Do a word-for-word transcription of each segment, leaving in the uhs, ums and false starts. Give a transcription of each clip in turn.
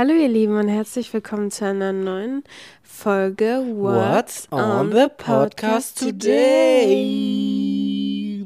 Hallo ihr Lieben und herzlich willkommen zu einer neuen Folge What's on the podcast today?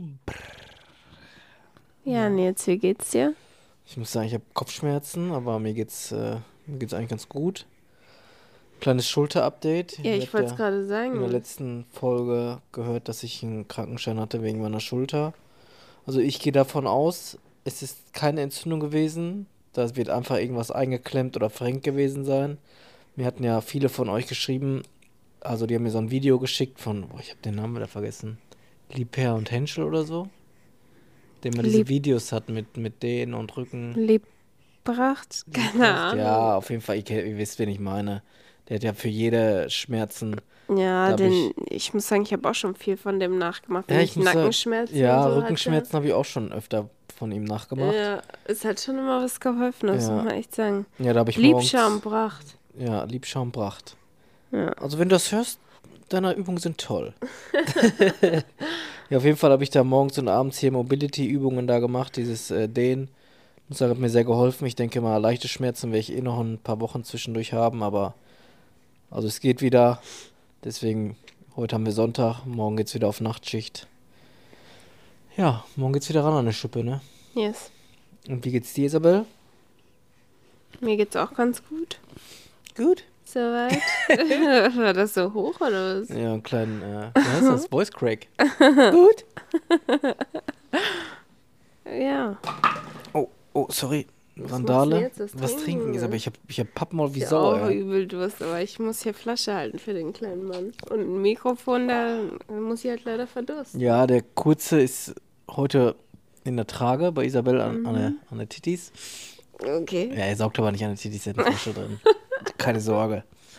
Ja, Nils, wie geht's dir? Ich muss sagen, ich habe Kopfschmerzen, aber mir geht's, äh, mir geht's eigentlich ganz gut. Kleines Schulter-Update. Ja, Ihr ich habt wollte es ja gerade in der sagen. letzten Folge gehört, dass ich einen Krankenschein hatte wegen meiner Schulter. Also ich gehe davon aus, es ist keine Entzündung gewesen. Da wird einfach irgendwas eingeklemmt oder verrenkt gewesen sein. Mir hatten ja viele von euch geschrieben, also die haben mir so ein Video geschickt von, boah, ich habe den Namen wieder vergessen, Liebherr und Henschel oder so, der immer diese Lieb, Videos hat mit, mit Dehnen und Rücken. Liebbracht? Keine Liebbracht, Ahnung. ja, auf jeden Fall, ihr, kennt- ihr wisst, wen ich meine. Der hat ja für jede Schmerzen, Ja, da habe denn ich, ich muss sagen, ich habe auch schon viel von dem nachgemacht, ja, wenn ich ich muss sagen, Nackenschmerzen und ja, so hatte. Rückenschmerzen habe ich auch schon öfter von ihm nachgemacht. Ja, es hat schon immer was geholfen, das muss Ja, man echt sagen. ja, da habe ich morgens, Liebschaumbracht. ja, Liebschaumbracht. Ja. Also wenn du das hörst, deine Übungen sind toll. Ja, auf jeden Fall habe ich da morgens und abends hier Mobility-Übungen da gemacht, dieses äh, Dehnen. Das hat mir sehr geholfen. Ich denke mal, leichte Schmerzen werde ich eh noch ein paar Wochen zwischendurch haben, aber also es geht wieder. Deswegen, heute haben wir Sonntag, morgen geht's wieder auf Nachtschicht. Ja, morgen geht's wieder ran an eine Schippe, ne? Yes. Und wie geht's dir, Isabel? Mir geht's auch ganz gut. Gut. Soweit. War das so hoch oder was? Ja, einen kleinen, äh, wie heißt das? Voice Crack. Gut. Ja. Oh, oh, sorry. Was Randale. machst du jetzt? Was Was trinken, trinken, ne? Isabel? Ich hab, ich hab Pappmaul wie Ich Sau, auch ey. übel Durst, aber ich muss hier Flasche halten für den kleinen Mann. Und ein Mikrofon, da muss ich halt leider verdursten. Ja, der kurze ist heute in der Trage bei Isabel an, an, der, an der Tittis. Okay. Ja, er saugt aber nicht an der Tittis, er hat eine Flasche drin. Keine Sorge.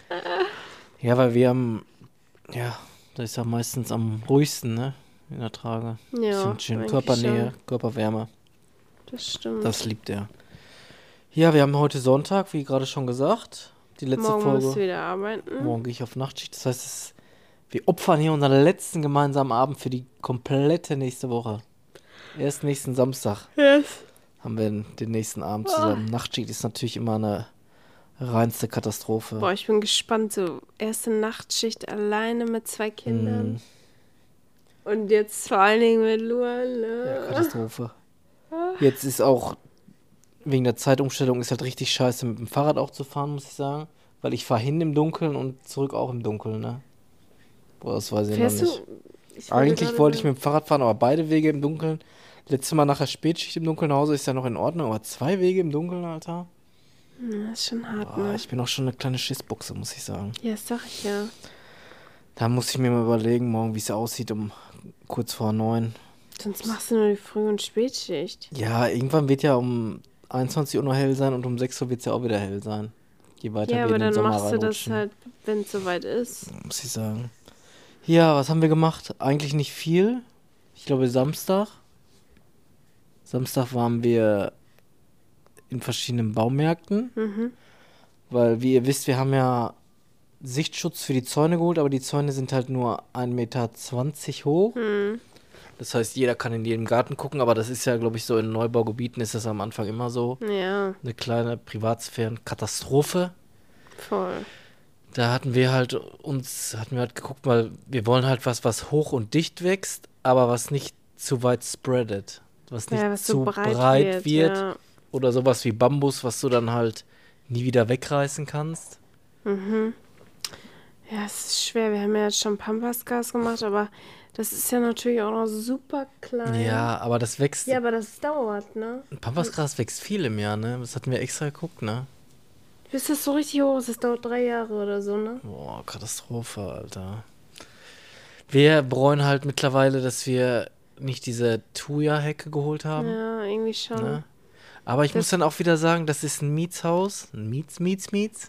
Ja, weil wir haben, ja, da ist er meistens am ruhigsten, ne? In der Trage. Ja, Bisschen schön eigentlich Körpernähe, schon. Körperwärme. Das stimmt. Das liebt er. Ja, wir haben heute Sonntag, wie gerade schon gesagt. Die letzte Morgen musst du Folge. wieder arbeiten. Morgen gehe ich auf Nachtschicht. Das heißt, es, wir opfern hier unseren letzten gemeinsamen Abend für die komplette nächste Woche. Erst nächsten Samstag Yes. haben wir den, den nächsten Abend zusammen. Nachtschicht ist natürlich immer eine reinste Katastrophe. Boah, ich bin gespannt. So, erste Nachtschicht alleine mit zwei Kindern. Mm, Und jetzt vor allen Dingen mit Luan. ja, Ne? Katastrophe. Jetzt ist auch, wegen der Zeitumstellung, ist halt richtig scheiße mit dem Fahrrad auch zu fahren, muss ich sagen. Weil ich fahre hin im Dunkeln und zurück auch im Dunkeln, ne? Boah, das weiß ich Fährst noch nicht. du? Ich wollte Eigentlich gerade wollte ich sagen. mit dem Fahrrad fahren, aber beide Wege im Dunkeln. Letztes Mal nach der Spätschicht im Dunkeln nach Hause ist ja noch in Ordnung, aber zwei Wege im Dunkeln, Alter. Hm, Das ist schon hart, Boah, ne? ich bin auch schon eine kleine Schissbuchse, muss ich sagen. Ja, das sag ich ja. Da muss ich mir mal überlegen, morgen, wie es aussieht, um kurz vor neun. Sonst machst du nur die Früh- und Spätschicht. Ja, irgendwann wird ja um einundzwanzig Uhr noch hell sein und um sechs Uhr wird es ja auch wieder hell sein. Je weiter Ja, wir aber in den dann Sommer machst du das reinrutschen, halt, wenn es soweit ist. muss ich sagen. Ja, was haben wir gemacht? Eigentlich nicht viel. Ich glaube Samstag. Samstag waren wir in verschiedenen Baumärkten, Mhm. weil wie ihr wisst, wir haben ja Sichtschutz für die Zäune geholt, aber die Zäune sind halt nur ein Meter zwanzig hoch. Hm. Das heißt, jeder kann in jedem Garten gucken, aber das ist ja, glaube ich, so in Neubaugebieten ist das am Anfang immer so. Ja, Eine kleine Privatsphären-Katastrophe. voll. Da hatten wir halt uns, hatten wir halt geguckt, weil wir wollen halt was, was hoch und dicht wächst, aber was nicht zu weit spreadet. Was nicht Ja, was zu so breit, breit wird. wird. Ja. Oder sowas wie Bambus, was du dann halt nie wieder wegreißen kannst. Mhm. Ja, es ist schwer. Wir haben ja jetzt schon Pampasgas gemacht, aber das ist ja natürlich auch noch super klein. Ja, aber das wächst. Ja, aber das dauert, ne? Pampasgras wächst viel im Jahr, ne? Das hatten wir extra geguckt, ne? Bis das so richtig hoch ist, das dauert drei Jahre oder so, ne? Boah, Katastrophe, Alter. Wir bereuen halt mittlerweile, dass wir nicht diese Thuja-Hecke geholt haben. Ja, irgendwie schon. Ne? Aber ich Das- muss dann auch wieder sagen, das ist ein Mietshaus. Ein Miets, Miets, Miets.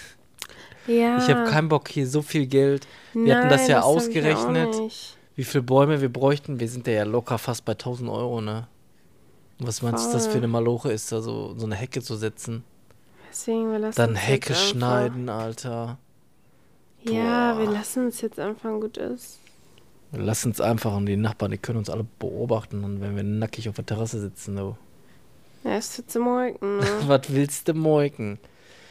Ja. Ich habe keinen Bock, hier so viel Geld. Wir hatten das Nein, ja hab ich auch ausgerechnet, nicht. wie viele Bäume wir bräuchten. Wir sind ja locker fast bei tausend Euro, ne? Und was meinst du, das für Voll. eine Maloche ist, da so, so eine Hecke zu setzen? Deswegen, wir lassen Dann uns Hecke jetzt einfach- schneiden, Alter. Ja, Boah. wir lassen uns jetzt anfangen, gut ist. Lass uns einfach, und die Nachbarn, die können uns alle beobachten, und wenn wir nackig auf der Terrasse sitzen, du. Ja, es wird zu molken, ne? Was willst du moiken?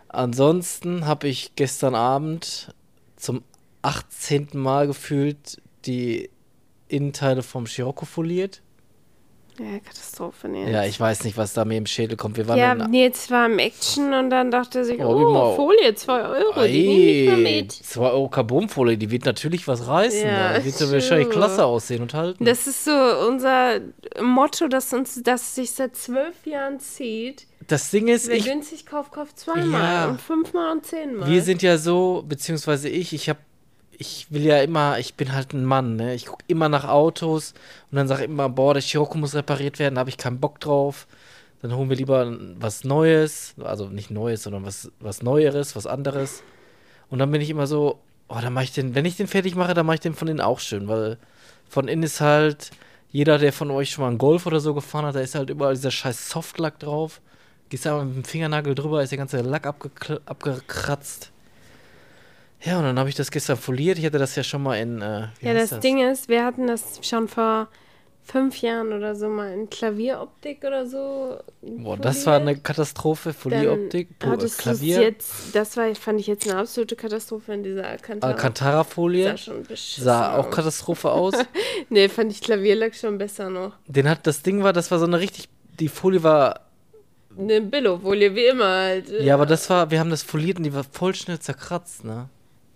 Ansonsten habe ich gestern Abend zum achtzehnten Mal gefühlt die Innenteile vom Scirocco foliert. Ja, Katastrophe, Nils. Ja, ich weiß nicht, was da mir im Schädel kommt. Wir waren Ja, in Nils war im Action und dann dachte er sich, Oh, oh, immer- Folie, zwei Euro, die nehme ich mal Ey, mit. zwei Euro Carbonfolie, die wird natürlich was reißen. Ja, Da. Die wird so true. wahrscheinlich klasse aussehen und halten. Das ist so unser Motto, das uns, das sich seit zwölf Jahren zieht. Das Ding ist, Wer ich, günstig kauft, kauft zweimal Ja. und fünfmal und zehnmal. wir sind ja so, beziehungsweise ich, ich habe, ich will ja immer, ich bin halt ein Mann, ne? Ich gucke immer nach Autos und dann sage ich immer, boah, der Scirocco muss repariert werden, da habe ich keinen Bock drauf. Dann holen wir lieber was Neues, also nicht Neues, sondern was, was Neueres, was anderes. Und dann bin ich immer so, oh, dann mache ich den, wenn ich den fertig mache, dann mache ich den von innen auch schön, weil von innen ist halt, jeder, der von euch schon mal einen Golf oder so gefahren hat, da ist halt überall dieser scheiß Softlack drauf. Gehst da mit dem Fingernagel drüber, ist der ganze Lack abgekl- abgekratzt. Ja, und dann habe ich das gestern foliert. Ich hatte das ja schon mal in, äh, wie Ja, heißt das, Ding ist, wir hatten das schon vor fünf Jahren oder so mal in Klavieroptik oder so. Boah, das war eine Katastrophe. Folieroptik, Po- hattest du's Klavier, jetzt, das war, fand ich jetzt eine absolute Katastrophe in dieser Alcantara. Alcantara-Folie. Sah schon beschissen Sah auch aus. Katastrophe aus. Nee, fand ich Klavierlack schon besser noch. Den hat, das Ding war, das war so eine richtig, die Folie war, Eine Billo-Folie, wie immer halt. ja, aber das war, wir haben das foliert und die war voll schnell zerkratzt, ne?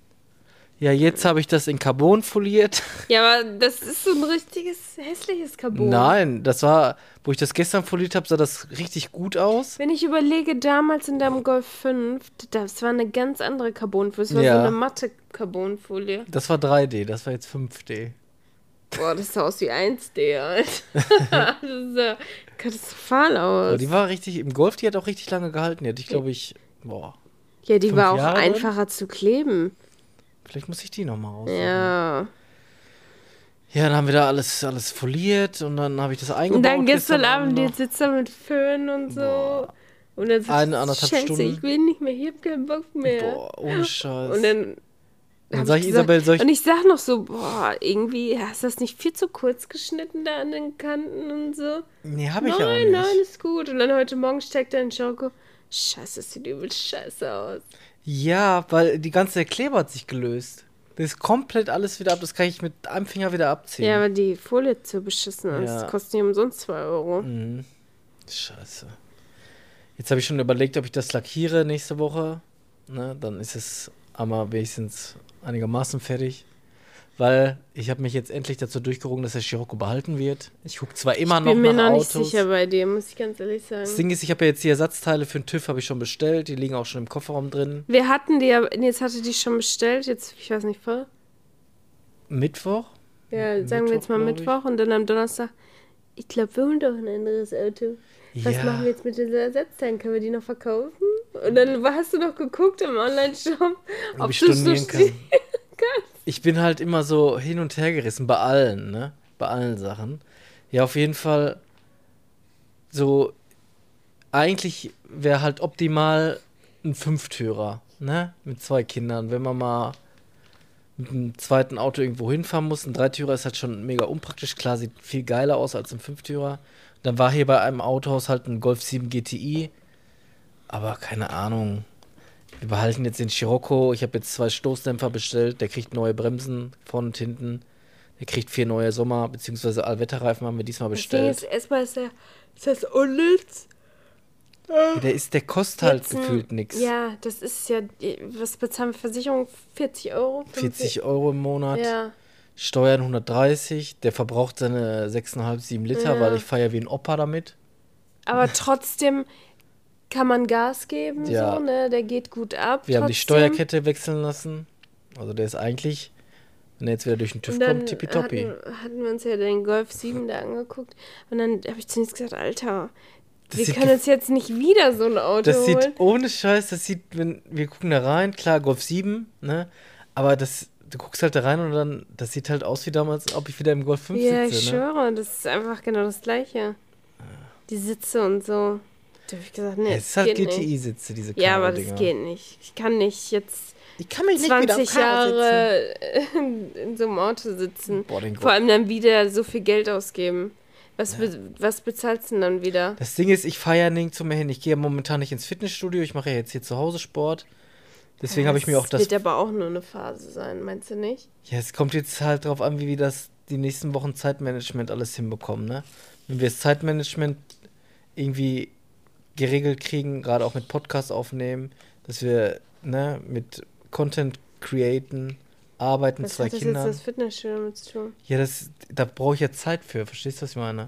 Ja, jetzt habe ich das in Carbon foliert. Ja, aber das ist so ein richtiges, hässliches Carbon. Nein, das war, wo ich das gestern foliert habe, sah das richtig gut aus. Wenn ich überlege, damals in deinem Golf fünf, das war eine ganz andere Carbonfolie. Das war Ja. so eine matte Carbonfolie. Das war drei D, das war jetzt fünf D. Boah, das sah aus wie eins D, Alter. Das sah katastrophal Aber aus. die war richtig, im Golf, die hat auch richtig lange gehalten. Die hatte ich, glaube ich, boah, Ja, die fünf war auch Jahre drin? einfacher zu kleben. vielleicht muss ich die nochmal raus. Ja. Ja, dann haben wir da alles, alles foliert und dann habe ich das eingebaut. Und dann gestern Abend Abend, noch. jetzt sitzt er mit Föhn und so. Boah. Und dann sagt Eine, er, anderthalb Scheiße, Stunden. ich will nicht mehr, ich hab keinen Bock mehr. Boah, ohne Scheiß. Und dann Dann hab sag ich, gesagt- Isabel, soll ich Und ich sag noch so, boah, irgendwie hast du das nicht viel zu kurz geschnitten da an den Kanten und so. Nee, hab ich nein, ja auch nicht. nein, ist gut. Und dann heute Morgen steckt er in Schoko. Scheiße, das sieht übel scheiße aus. Ja, weil die ganze Kleber hat sich gelöst. Das ist komplett alles wieder ab. Das kann ich mit einem Finger wieder abziehen. Ja, aber die Folie zu beschissen ist. Ja. Das kostet nicht umsonst zwei Euro. Mhm. Scheiße. Jetzt habe ich schon überlegt, ob ich das lackiere nächste Woche. Ne, dann ist es einmal wenigstens einigermaßen fertig. Weil ich habe mich jetzt endlich dazu durchgerungen, dass der Scirocco behalten wird. Ich gucke zwar immer Ich noch bin mir nach noch Autos. nicht sicher bei dir, muss ich ganz ehrlich sagen. Das Ding ist, ich habe ja jetzt die Ersatzteile für den TÜV habe ich schon bestellt. Die liegen auch schon im Kofferraum drin. Wir hatten die, aber jetzt hatte die schon bestellt, jetzt, ich weiß nicht, vor. Mittwoch? Ja, sagen wir jetzt mal Mittwoch, glaub ich. Mittwoch und dann am Donnerstag. Ich glaube, wir holen doch ein anderes Auto. Was Ja. machen wir jetzt mit dieser Ersatzteilen? Können wir die noch verkaufen? Und dann hast du noch geguckt im Online-Shop, Ob ich du so stornieren kann. stehen Ich bin halt immer so hin und her gerissen bei allen, ne? Bei allen Sachen. Ja, auf jeden Fall so, eigentlich wäre halt optimal ein Fünftürer, ne? Mit zwei Kindern. Wenn man mal mit einem zweiten Auto irgendwo hinfahren muss, ein Dreitürer ist halt schon mega unpraktisch. Klar, sieht viel geiler aus als ein Fünftürer. Dann war hier bei einem Autohaus halt ein Golf sieben G T I. Aber keine Ahnung. Wir behalten jetzt den Scirocco. Ich habe jetzt zwei Stoßdämpfer bestellt. Der kriegt neue Bremsen vorne und hinten. Der kriegt vier neue Sommer- bzw. Allwetterreifen haben wir diesmal Das Ding bestellt. ist, erstmal ist, der, ist das unnütz. Ja, der, ist, der kostet halt Jetzt ein- gefühlt nichts. Ja, das ist ja, was bezahlen wir Versicherung? vierzig Euro? vierzig Euro im Monat. Ja. Steuern hundertdreißig. Der verbraucht seine sechs Komma fünf, sieben Liter, Ja. weil ich feiere wie ein Opa damit. Aber trotzdem kann man Gas geben, Ja. so, ne? Der geht gut ab. Wir haben die trotzdem. Steuerkette wechseln lassen. Also der ist eigentlich, wenn er jetzt wieder durch den TÜV Und dann kommt, tippitoppi. hatten, hatten wir uns ja den Golf sieben da angeguckt. Und dann habe ich zunächst gesagt, Alter, Das wir sieht können gef- uns jetzt nicht wieder so ein Auto Das holen. sieht ohne Scheiß, das sieht, wenn wir gucken da rein, klar, Golf sieben, ne? Aber das, du guckst halt da rein und dann, das sieht halt aus wie damals, ob ich wieder im Golf fünf Ja, ich sitze, ne? schwöre, das ist einfach genau das Gleiche. Die Sitze und so. Da habe ich gesagt, nee, Es ist das halt geht G T nicht. I-Sitze, diese Ja, aber das Karo-Dinger. geht nicht. Ich kann nicht jetzt Ich kann mich nicht wieder am zwanzig Karo sitzen. Jahre in, in so einem Auto sitzen. Boah, den Vor allem dann wieder so viel Geld ausgeben. Was, be- was bezahlst du denn dann wieder? Das Ding ist, ich fahre ja nirgendwo mehr hin. Ich gehe ja momentan nicht ins Fitnessstudio. Ich mache ja jetzt hier zu Hause Sport. Deswegen habe ich mir auch das... Das wird aber auch nur eine Phase sein, meinst du nicht? Ja, es kommt jetzt halt drauf an, wie wir das die nächsten Wochen Zeitmanagement alles hinbekommen, ne? Wenn wir das Zeitmanagement irgendwie geregelt kriegen, gerade auch mit Podcast aufnehmen, dass wir, ne, mit Content createn, arbeiten, Was zwei hat das Kindern. jetzt das Fitnessstudio mit zu tun? Ja, das, da brauche ich ja Zeit für. Verstehst du, was ich meine?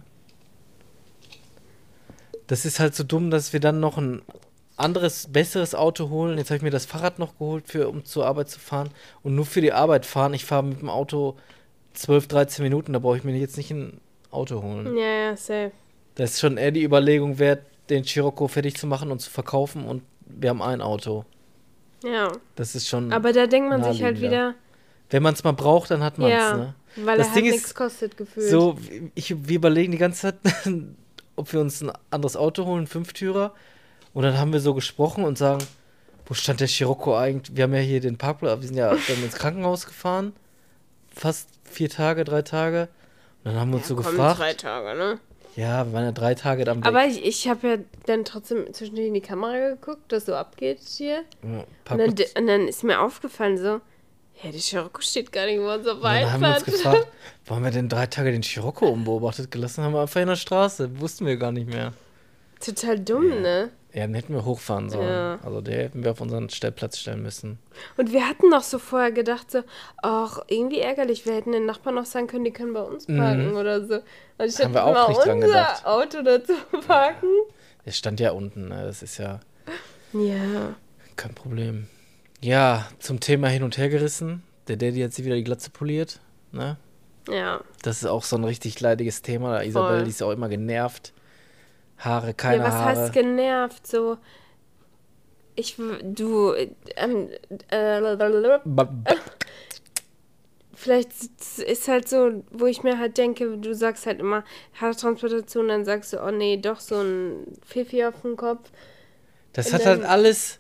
Das ist halt so dumm, dass wir dann noch ein anderes, besseres Auto holen. Jetzt habe ich mir das Fahrrad noch geholt, für, um zur Arbeit zu fahren. Und nur für die Arbeit fahren. Ich fahre mit dem Auto zwölf, dreizehn Minuten. Da brauche ich mir jetzt nicht ein Auto holen. Ja, ja, safe. Das ist schon eher die Überlegung wert, den Scirocco fertig zu machen und zu verkaufen. Und wir haben ein Auto. Ja. Das ist schon. Aber da denkt man sich halt naheliegender. wieder, Wenn man es mal braucht, dann hat man es, ja, ne? weil Das er Ding halt ist nichts kostet, gefühlt. So, ich, wir überlegen die ganze Zeit, ob wir uns ein anderes Auto holen, einen Fünftürer. Und dann haben wir so gesprochen und sagen, wo stand der Scirocco eigentlich? Wir haben ja hier den Parkplatz, wir sind ja dann ins Krankenhaus gefahren. Fast vier Tage, drei Tage. Und dann haben wir uns ja, so komm, gefragt. drei Tage, ne? Ja, wir waren ja drei Tage dann weg. Aber ich, ich habe ja dann trotzdem zwischendurch in die Kamera geguckt, was so abgeht hier. Ja, Und dann, Parkplatz. und dann ist mir aufgefallen so, ja, der Scirocco steht gar nicht bei uns auf Und dann haben wir uns Einfahrt. gefragt, warum wir denn drei Tage den Scirocco unbeobachtet gelassen haben? Wir einfach in der Straße. Wussten wir gar nicht mehr. Total dumm, Ja. ne? Ja, dann hätten wir hochfahren sollen. Ja. Also der hätten wir auf unseren Stellplatz stellen müssen. Und wir hatten noch so vorher gedacht, so, ach, irgendwie ärgerlich, wir hätten den Nachbarn noch sagen können, die können bei uns parken Mhm. oder so. Und statt Haben wir auch mal nicht dran unser gedacht. Auto dazu parken. Der stand ja unten, ne? Das ist ja Ja. kein Problem. Ja, zum Thema hin und her gerissen. Der Daddy hat sich wieder die Glatze poliert, ne? Ja. Das ist auch so ein richtig leidiges Thema. Isabel, die ist auch immer genervt. Haare, keine ja, was Haare. heißt genervt? So, ich, w- du, ähm, äh, Ba- ba- vielleicht ist halt so, wo ich mir halt denke, du sagst halt immer Haartransplantation, dann sagst du, oh nee, doch so ein Pfiffi auf dem Kopf. Das Und hat halt dann- alles,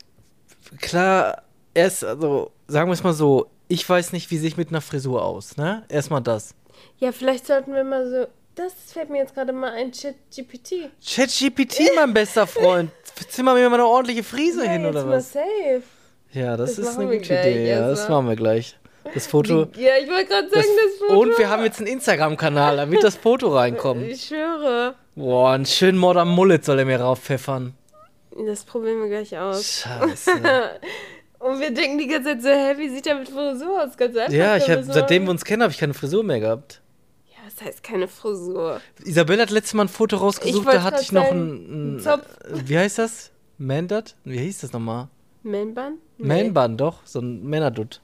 klar, erst, also, sagen wir es mal so, ich weiß nicht, wie sehe ich mit einer Frisur aus, ne? Erstmal das. Ja, vielleicht sollten wir mal so, das fällt mir jetzt gerade mal ein, Chat-G P T. ChatGPT, mein bester Freund. Zimmer mir mal eine ordentliche Frise Ja, hin, jetzt oder mal was? safe. Ja, das, Das ist machen eine wir gute gleich Idee. Ja, erst das mal. machen wir gleich. Das Foto. Ja, ich wollte gerade Das, sagen, das Foto. und wir haben jetzt einen Instagram-Kanal, da wird das Foto reinkommen. Ich schwöre. Boah, einen schönen Modern Mullet soll er mir rauspfeffern. Das probieren wir gleich aus. Scheiße. Und wir denken die ganze Zeit so, hä, wie sieht der mit Frisur aus? Ganz einfach. Ja, ich da hab, müssen seitdem wir uns kennen, habe ich keine Frisur mehr gehabt. Ja, das heißt keine Frisur. Isabel hat letztes Mal ein Foto rausgesucht, wollte da hatte grad ich noch sagen, einen, ein Zopf. Wie heißt das? Mandut? Wie hieß das nochmal? Männband? Manbun, doch, so ein Männerdutt.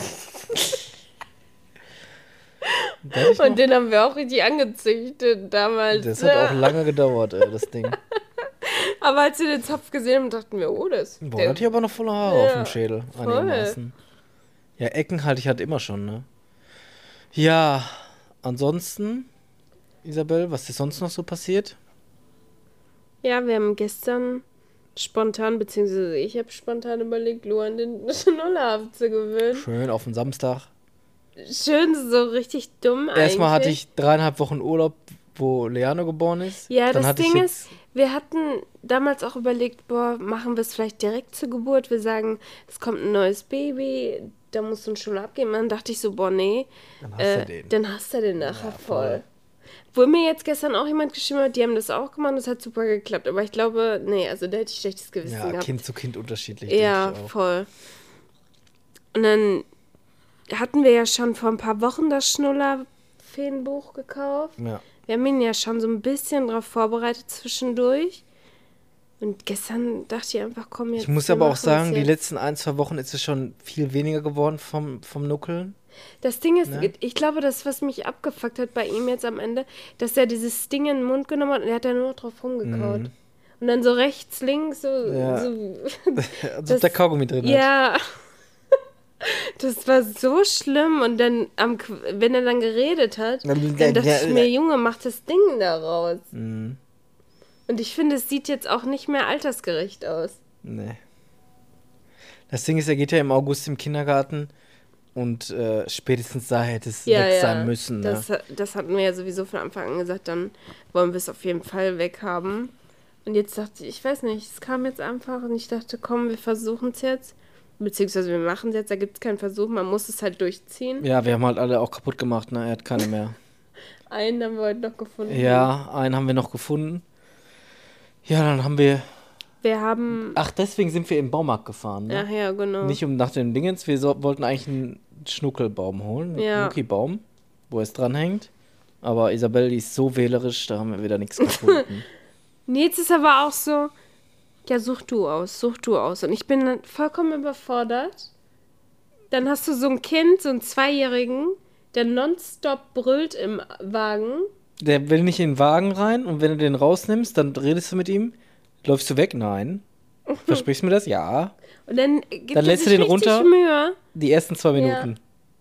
Da hatte ich noch- Und den haben wir auch richtig angezüchtet damals. Das hat auch ne? lange gedauert, ey, das Ding. Aber als wir den Zopf gesehen haben, dachten wir, oh, das Boah, der- da hatte ich aber noch volle Haare Ja, auf dem Schädel, voll. einigermaßen. Ja, Ecken halte ich halt immer schon, ne? Ja, ansonsten, Isabel, was ist sonst noch so passiert? Ja, wir haben gestern spontan, beziehungsweise ich habe spontan überlegt, Luan den Schnuller abzugewöhnen. Schön auf dem Samstag. Schön, so richtig dumm Erstmal hatte eigentlich. ich dreieinhalb Wochen Urlaub, wo Leano geboren ist. Ja, Dann das hatte ich Ding jetzt- ist, wir hatten damals auch überlegt, boah, machen wir es vielleicht direkt zur Geburt. Wir sagen, es kommt ein neues Baby, da musst du einen Schnuller abgeben. Dann dachte ich so, boah, nee. Dann hast äh, du den. Dann hast du den nachher Ja, voll. voll. Wo mir jetzt gestern auch jemand geschrieben hat, die haben das auch gemacht, das hat super geklappt. Aber ich glaube, nee, also da hätte ich schlechtes Gewissen Ja, gehabt. Kind zu Kind unterschiedlich. Ja, denke ich auch. voll. Und dann hatten wir ja schon vor ein paar Wochen das Schnuller-Feenbuch gekauft. Ja. Wir haben ihn ja schon so ein bisschen drauf vorbereitet zwischendurch. Und gestern dachte ich einfach, komm jetzt. Ich muss wir aber auch machen's sagen, die jetzt. letzten ein, zwei Wochen ist es schon viel weniger geworden vom, vom Nuckeln. Das Ding ist, Ne? ich glaube, das, was mich abgefuckt hat bei ihm jetzt am Ende, dass er dieses Ding in den Mund genommen hat und er hat da nur drauf rumgekaut. Mhm. Und dann so rechts, links, so. Ja. so Also Das- der Kaugummi drin hat. ja. Das war so schlimm. Und dann, am, Qu- wenn er dann geredet hat, dann dachte ich mir, Junge, mach das Ding da raus. Mhm. Und ich finde, es sieht jetzt auch nicht mehr altersgerecht aus. Nee. Das Ding ist, er geht ja im August im Kindergarten Und äh, spätestens da hätte es Ja, weg ja. sein müssen. Ne? Das, das hatten wir ja sowieso von Anfang an gesagt, dann wollen wir es auf jeden Fall weghaben. Und jetzt dachte ich, ich weiß nicht, es kam jetzt einfach und ich dachte, komm, wir versuchen es jetzt. Beziehungsweise wir machen es jetzt, da gibt es keinen Versuch, man muss es halt durchziehen. Ja, wir haben halt alle auch kaputt gemacht, ne? Er hat keine mehr. Einen haben wir heute noch gefunden. Ja, einen haben wir noch gefunden. Ja, dann haben wir... Wir haben... Ach, deswegen sind wir im Baumarkt gefahren, ne? Ach ja, genau. Nicht um nach den Dingens, wir so, wollten eigentlich einen Schnuckelbaum holen, einen Ja. Nuki-Baum, wo es dranhängt. Aber Isabel, die ist so wählerisch, da haben wir wieder nichts gefunden. Nee, jetzt ist aber auch so, ja, such du aus, such du aus. Und ich bin dann vollkommen überfordert. Dann hast du so ein Kind, so einen Zweijährigen, der nonstop brüllt im Wagen. Der will nicht in den Wagen rein und wenn du den rausnimmst, dann redest du mit ihm. Läufst du weg? Nein. Versprichst du mir das? Ja. Und dann gibt Dann er lässt sich du den richtig runter. Mühe. Die ersten zwei Ja. Minuten.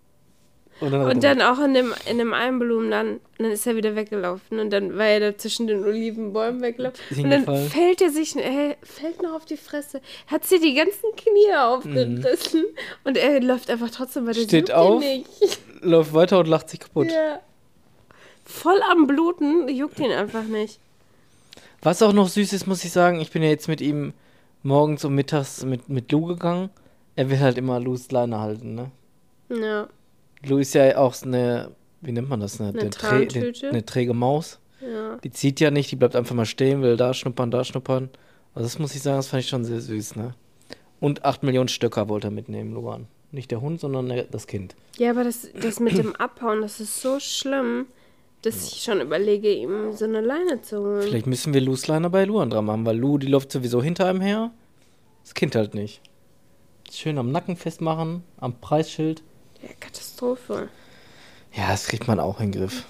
Und dann, Und dann auch in dem, in dem einen Blumenladen, dann ist er wieder weggelaufen. Und dann war er da zwischen den Olivenbäumen weggelaufen. Und dann Hingefallen. fällt er sich, er fällt noch auf die Fresse. Hat sich die ganzen Knie aufgerissen. Und er läuft einfach trotzdem weiter. Steht Sucht ihn auf. Nicht. läuft weiter und lacht sich kaputt. Ja. Voll am Bluten, juckt ihn einfach nicht. Was auch noch süß ist, muss ich sagen, ich bin ja jetzt mit ihm morgens und mittags mit, mit Lou gegangen. Er will halt immer Lous Leine halten, ne? Ja. Lou ist ja auch so eine, wie nennt man das? Eine, Eine eine, trä Trantüte? eine, eine träge Maus. Ja. Die zieht ja nicht, die bleibt einfach mal stehen, will da schnuppern, da schnuppern. Also das muss ich sagen, das fand ich schon sehr süß, ne? Und acht Millionen Stöcker wollte er mitnehmen, Luan. Nicht der Hund, sondern der, das Kind. Ja, aber das, das mit dem Abhauen, das ist so schlimm, dass ich schon überlege, ihm so eine Leine zu holen. Vielleicht müssen wir Lous Leine bei Luan dran machen, weil Lou, die läuft sowieso hinter ihm her. Das Kind halt nicht. Schön am Nacken festmachen, am Preisschild. Ja, Katastrophe. Ja, das kriegt man auch in den Griff.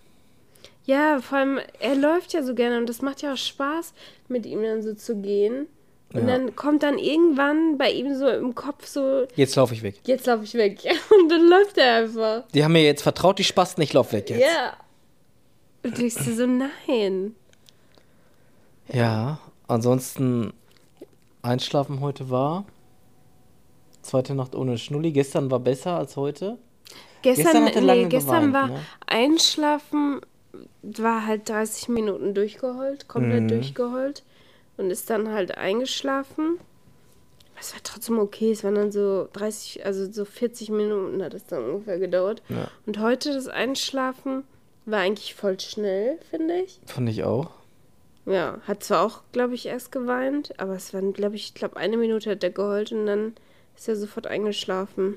Ja, vor allem, er läuft ja so gerne und das macht ja auch Spaß, mit ihm dann so zu gehen. Und Ja. dann kommt dann irgendwann bei ihm so im Kopf so, Jetzt laufe ich weg. jetzt laufe ich weg. Und dann läuft er einfach. Die haben mir jetzt vertraut, die Spasten, ich lauf weg jetzt. Ja. Und denkst du so, nein. Ja, ansonsten Einschlafen heute war. Zweite Nacht ohne Schnulli. Gestern war besser als heute. Gestern, Gestern hat er nee, lange gestern geweint, war ne? Einschlafen, war halt dreißig Minuten durchgeheult, komplett Mhm. durchgeheult und ist dann halt eingeschlafen. Es war trotzdem okay, es waren dann so dreißig, also so vierzig Minuten hat es dann ungefähr gedauert. Ja. Und heute das Einschlafen war eigentlich voll schnell, finde ich. Fand ich auch. Ja, hat zwar auch, glaube ich, erst geweint, aber es waren, glaube ich, ich glaube eine Minute hat er geheult und dann ist er sofort eingeschlafen.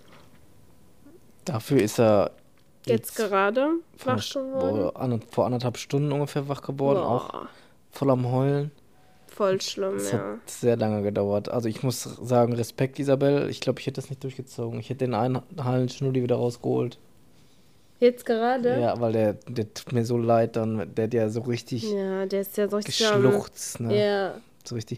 Dafür ist er Jetzt, gerade vor, wach geworden. boah, an, vor anderthalb Stunden ungefähr wach geworden. Auch Boah, voll am Heulen. voll schlimm, Das ja. hat sehr lange gedauert. Also ich muss sagen, Respekt, Isabel. Ich glaube, ich hätte das nicht durchgezogen. Ich hätte den einen halben Schnulli wieder rausgeholt. Jetzt gerade? Ja, weil der, der tut mir so leid, dann, der hat ja so richtig Ja, der ist ja so richtig am- geschluchzt, ne? Ja. So richtig.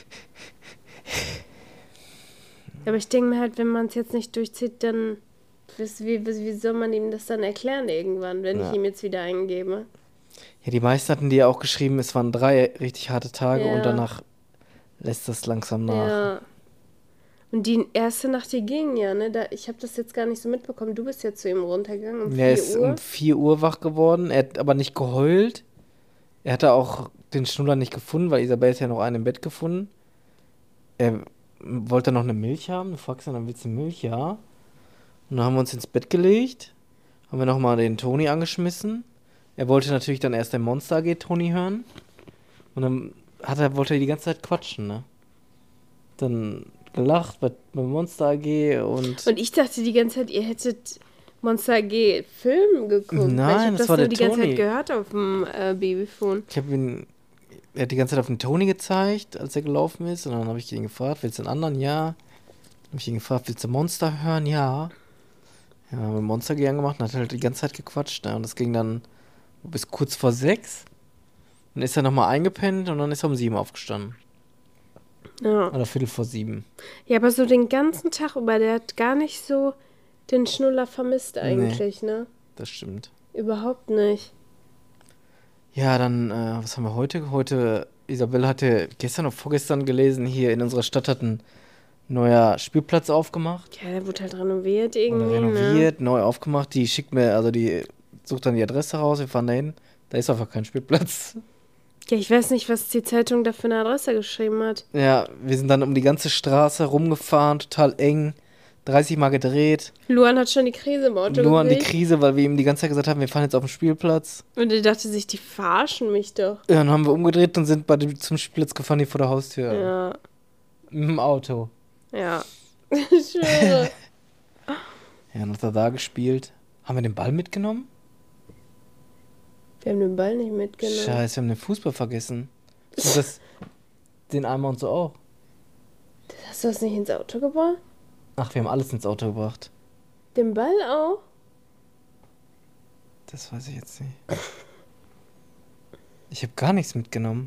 Aber ich denke mir halt, wenn man es jetzt nicht durchzieht, dann wie, wie, wie soll man ihm das dann erklären irgendwann, wenn Ja. ich ihm jetzt wieder eingebe? Ja, die meisten hatten dir ja auch geschrieben, es waren drei richtig harte Tage Ja. und danach lässt das langsam nach. Ja. Und die erste Nacht, die ging ja, ne? Da, ich habe das jetzt gar nicht so mitbekommen. Du bist ja zu ihm runtergegangen um Er vier ist Uhr. um vier Uhr wach geworden, er hat aber nicht geheult. Er hatte auch den Schnuller nicht gefunden, weil Isabel hat ja noch einen im Bett gefunden. Er wollte noch eine Milch haben. Du fragst ihn, dann willst du Milch? Ja. Und dann haben wir uns ins Bett gelegt, haben wir nochmal den Toni angeschmissen. Er wollte natürlich dann erst den Monster A G Toni hören. Und dann hat er, wollte er die ganze Zeit quatschen, ne? Dann gelacht bei, bei Monster A G und... Und ich dachte die ganze Zeit, ihr hättet Monster A G Film geguckt. weil ich Nein, habe das das war nur der die ganze Toni. Zeit gehört auf dem äh, Babyphone. Ich habe ihn, er hat die ganze Zeit auf den Toni gezeigt, als er gelaufen ist. Und dann habe ich ihn gefragt, willst du den anderen? Ja. Habe ich ihn gefragt, willst du Monster hören? Ja. Ja, haben wir Monster gern gemacht und hat halt die ganze Zeit gequatscht. Ne? Und das ging dann bis kurz vor sechs. Dann ist er nochmal eingepennt und dann ist er um sieben aufgestanden. Ja. Oder viertel vor sieben. Ja, aber so den ganzen Tag über, der hat gar nicht so den Schnuller vermisst eigentlich, ne? Das stimmt. Überhaupt nicht. Ja, dann, äh, was haben wir heute? Heute, Isabel hatte gestern oder vorgestern gelesen, hier in unserer Stadt hat ein, neuer Spielplatz aufgemacht. Ja, der wurde halt renoviert irgendwie, Oder renoviert, ne? Neu aufgemacht. Die schickt mir, also die sucht dann die Adresse raus, wir fahren dahin. Da ist einfach kein Spielplatz. Ja, ich weiß nicht, was die Zeitung da für eine Adresse geschrieben hat. Ja, wir sind dann um die ganze Straße rumgefahren, total eng, dreißig Mal gedreht. Luan hat schon die Krise im Auto Luan die gekriegt. Krise, weil wir ihm die ganze Zeit gesagt haben, wir fahren jetzt auf den Spielplatz. Und er dachte sich, die verarschen mich doch. Ja, dann haben wir umgedreht und sind bei dem, zum Spielplatz gefahren, hier vor der Haustür. Ja, Mit dem Auto. ja. Ich schwöre. Ja, dann hat er da gespielt. Haben wir den Ball mitgenommen? Wir haben den Ball nicht mitgenommen. Scheiße, wir haben den Fußball vergessen. Und das, den Eimer und so auch. Hast du das nicht ins Auto gebracht? Ach, wir haben alles ins Auto gebracht. Den Ball auch? Das weiß ich jetzt nicht. Ich habe gar nichts mitgenommen.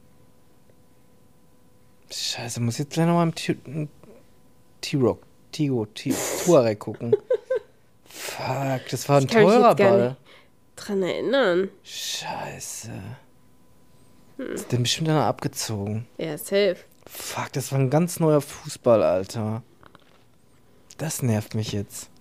Scheiße, muss jetzt gleich nochmal im T- T-Rock, Tigo, T- Tuareg gucken. Fuck, das war ein Das kann ich teurer jetzt gar Ball. nicht dran erinnern. Scheiße. Ist den bestimmt einer abgezogen. Ja, safe. Fuck, das war ein ganz neuer Fußball, Alter. Das nervt mich jetzt.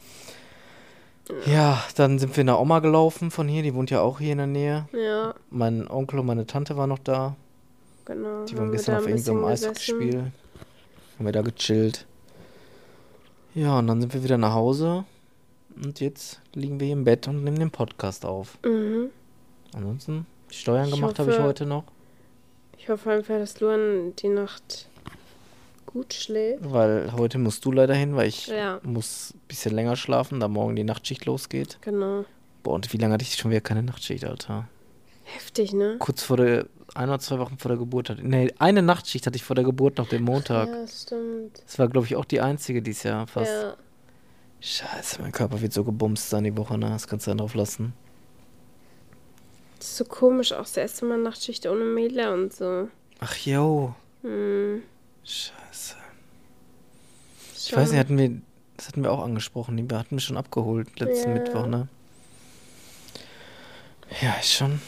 Ja, dann sind wir nach Oma gelaufen von hier. Die wohnt ja auch hier in der Nähe. Ja, Mein Onkel und meine Tante waren noch da. genau. Die waren Haben wir gestern da auf ein irgendeinem bisschen gesessen. Eishockeyspiel. Haben wir da gechillt. Ja, und dann sind wir wieder nach Hause. Und jetzt liegen wir hier im Bett und nehmen den Podcast auf. Mhm. Ansonsten, Steuern Ich gemacht habe ich hoffe- heute noch. Ich hoffe einfach, dass Luan die Nacht gut schläft. Weil heute musst du leider hin, weil ich Ja. muss ein bisschen länger schlafen, da morgen die Nachtschicht losgeht. Genau. Boah, und wie lange hatte ich schon wieder keine Nachtschicht, Alter? Heftig, ne? Kurz vor der, ein oder zwei Wochen vor der Geburt hatte. Nee, eine Nachtschicht hatte ich vor der Geburt noch, den Montag. Ja, stimmt. Das war, glaube ich, auch die einzige dieses Jahr fast. Ja. Scheiße, mein Körper wird so gebumst sein die Woche, ne? Das kannst du dann drauf lassen. Das ist so komisch, auch das erste Mal Nachtschicht ohne Mädler und so. Ach, yo. Hm. Scheiße. Ich weiß nicht, hatten wir, das hatten wir auch angesprochen, die hatten wir schon abgeholt letzten Ja. Mittwoch, ne? Ja, ist schon.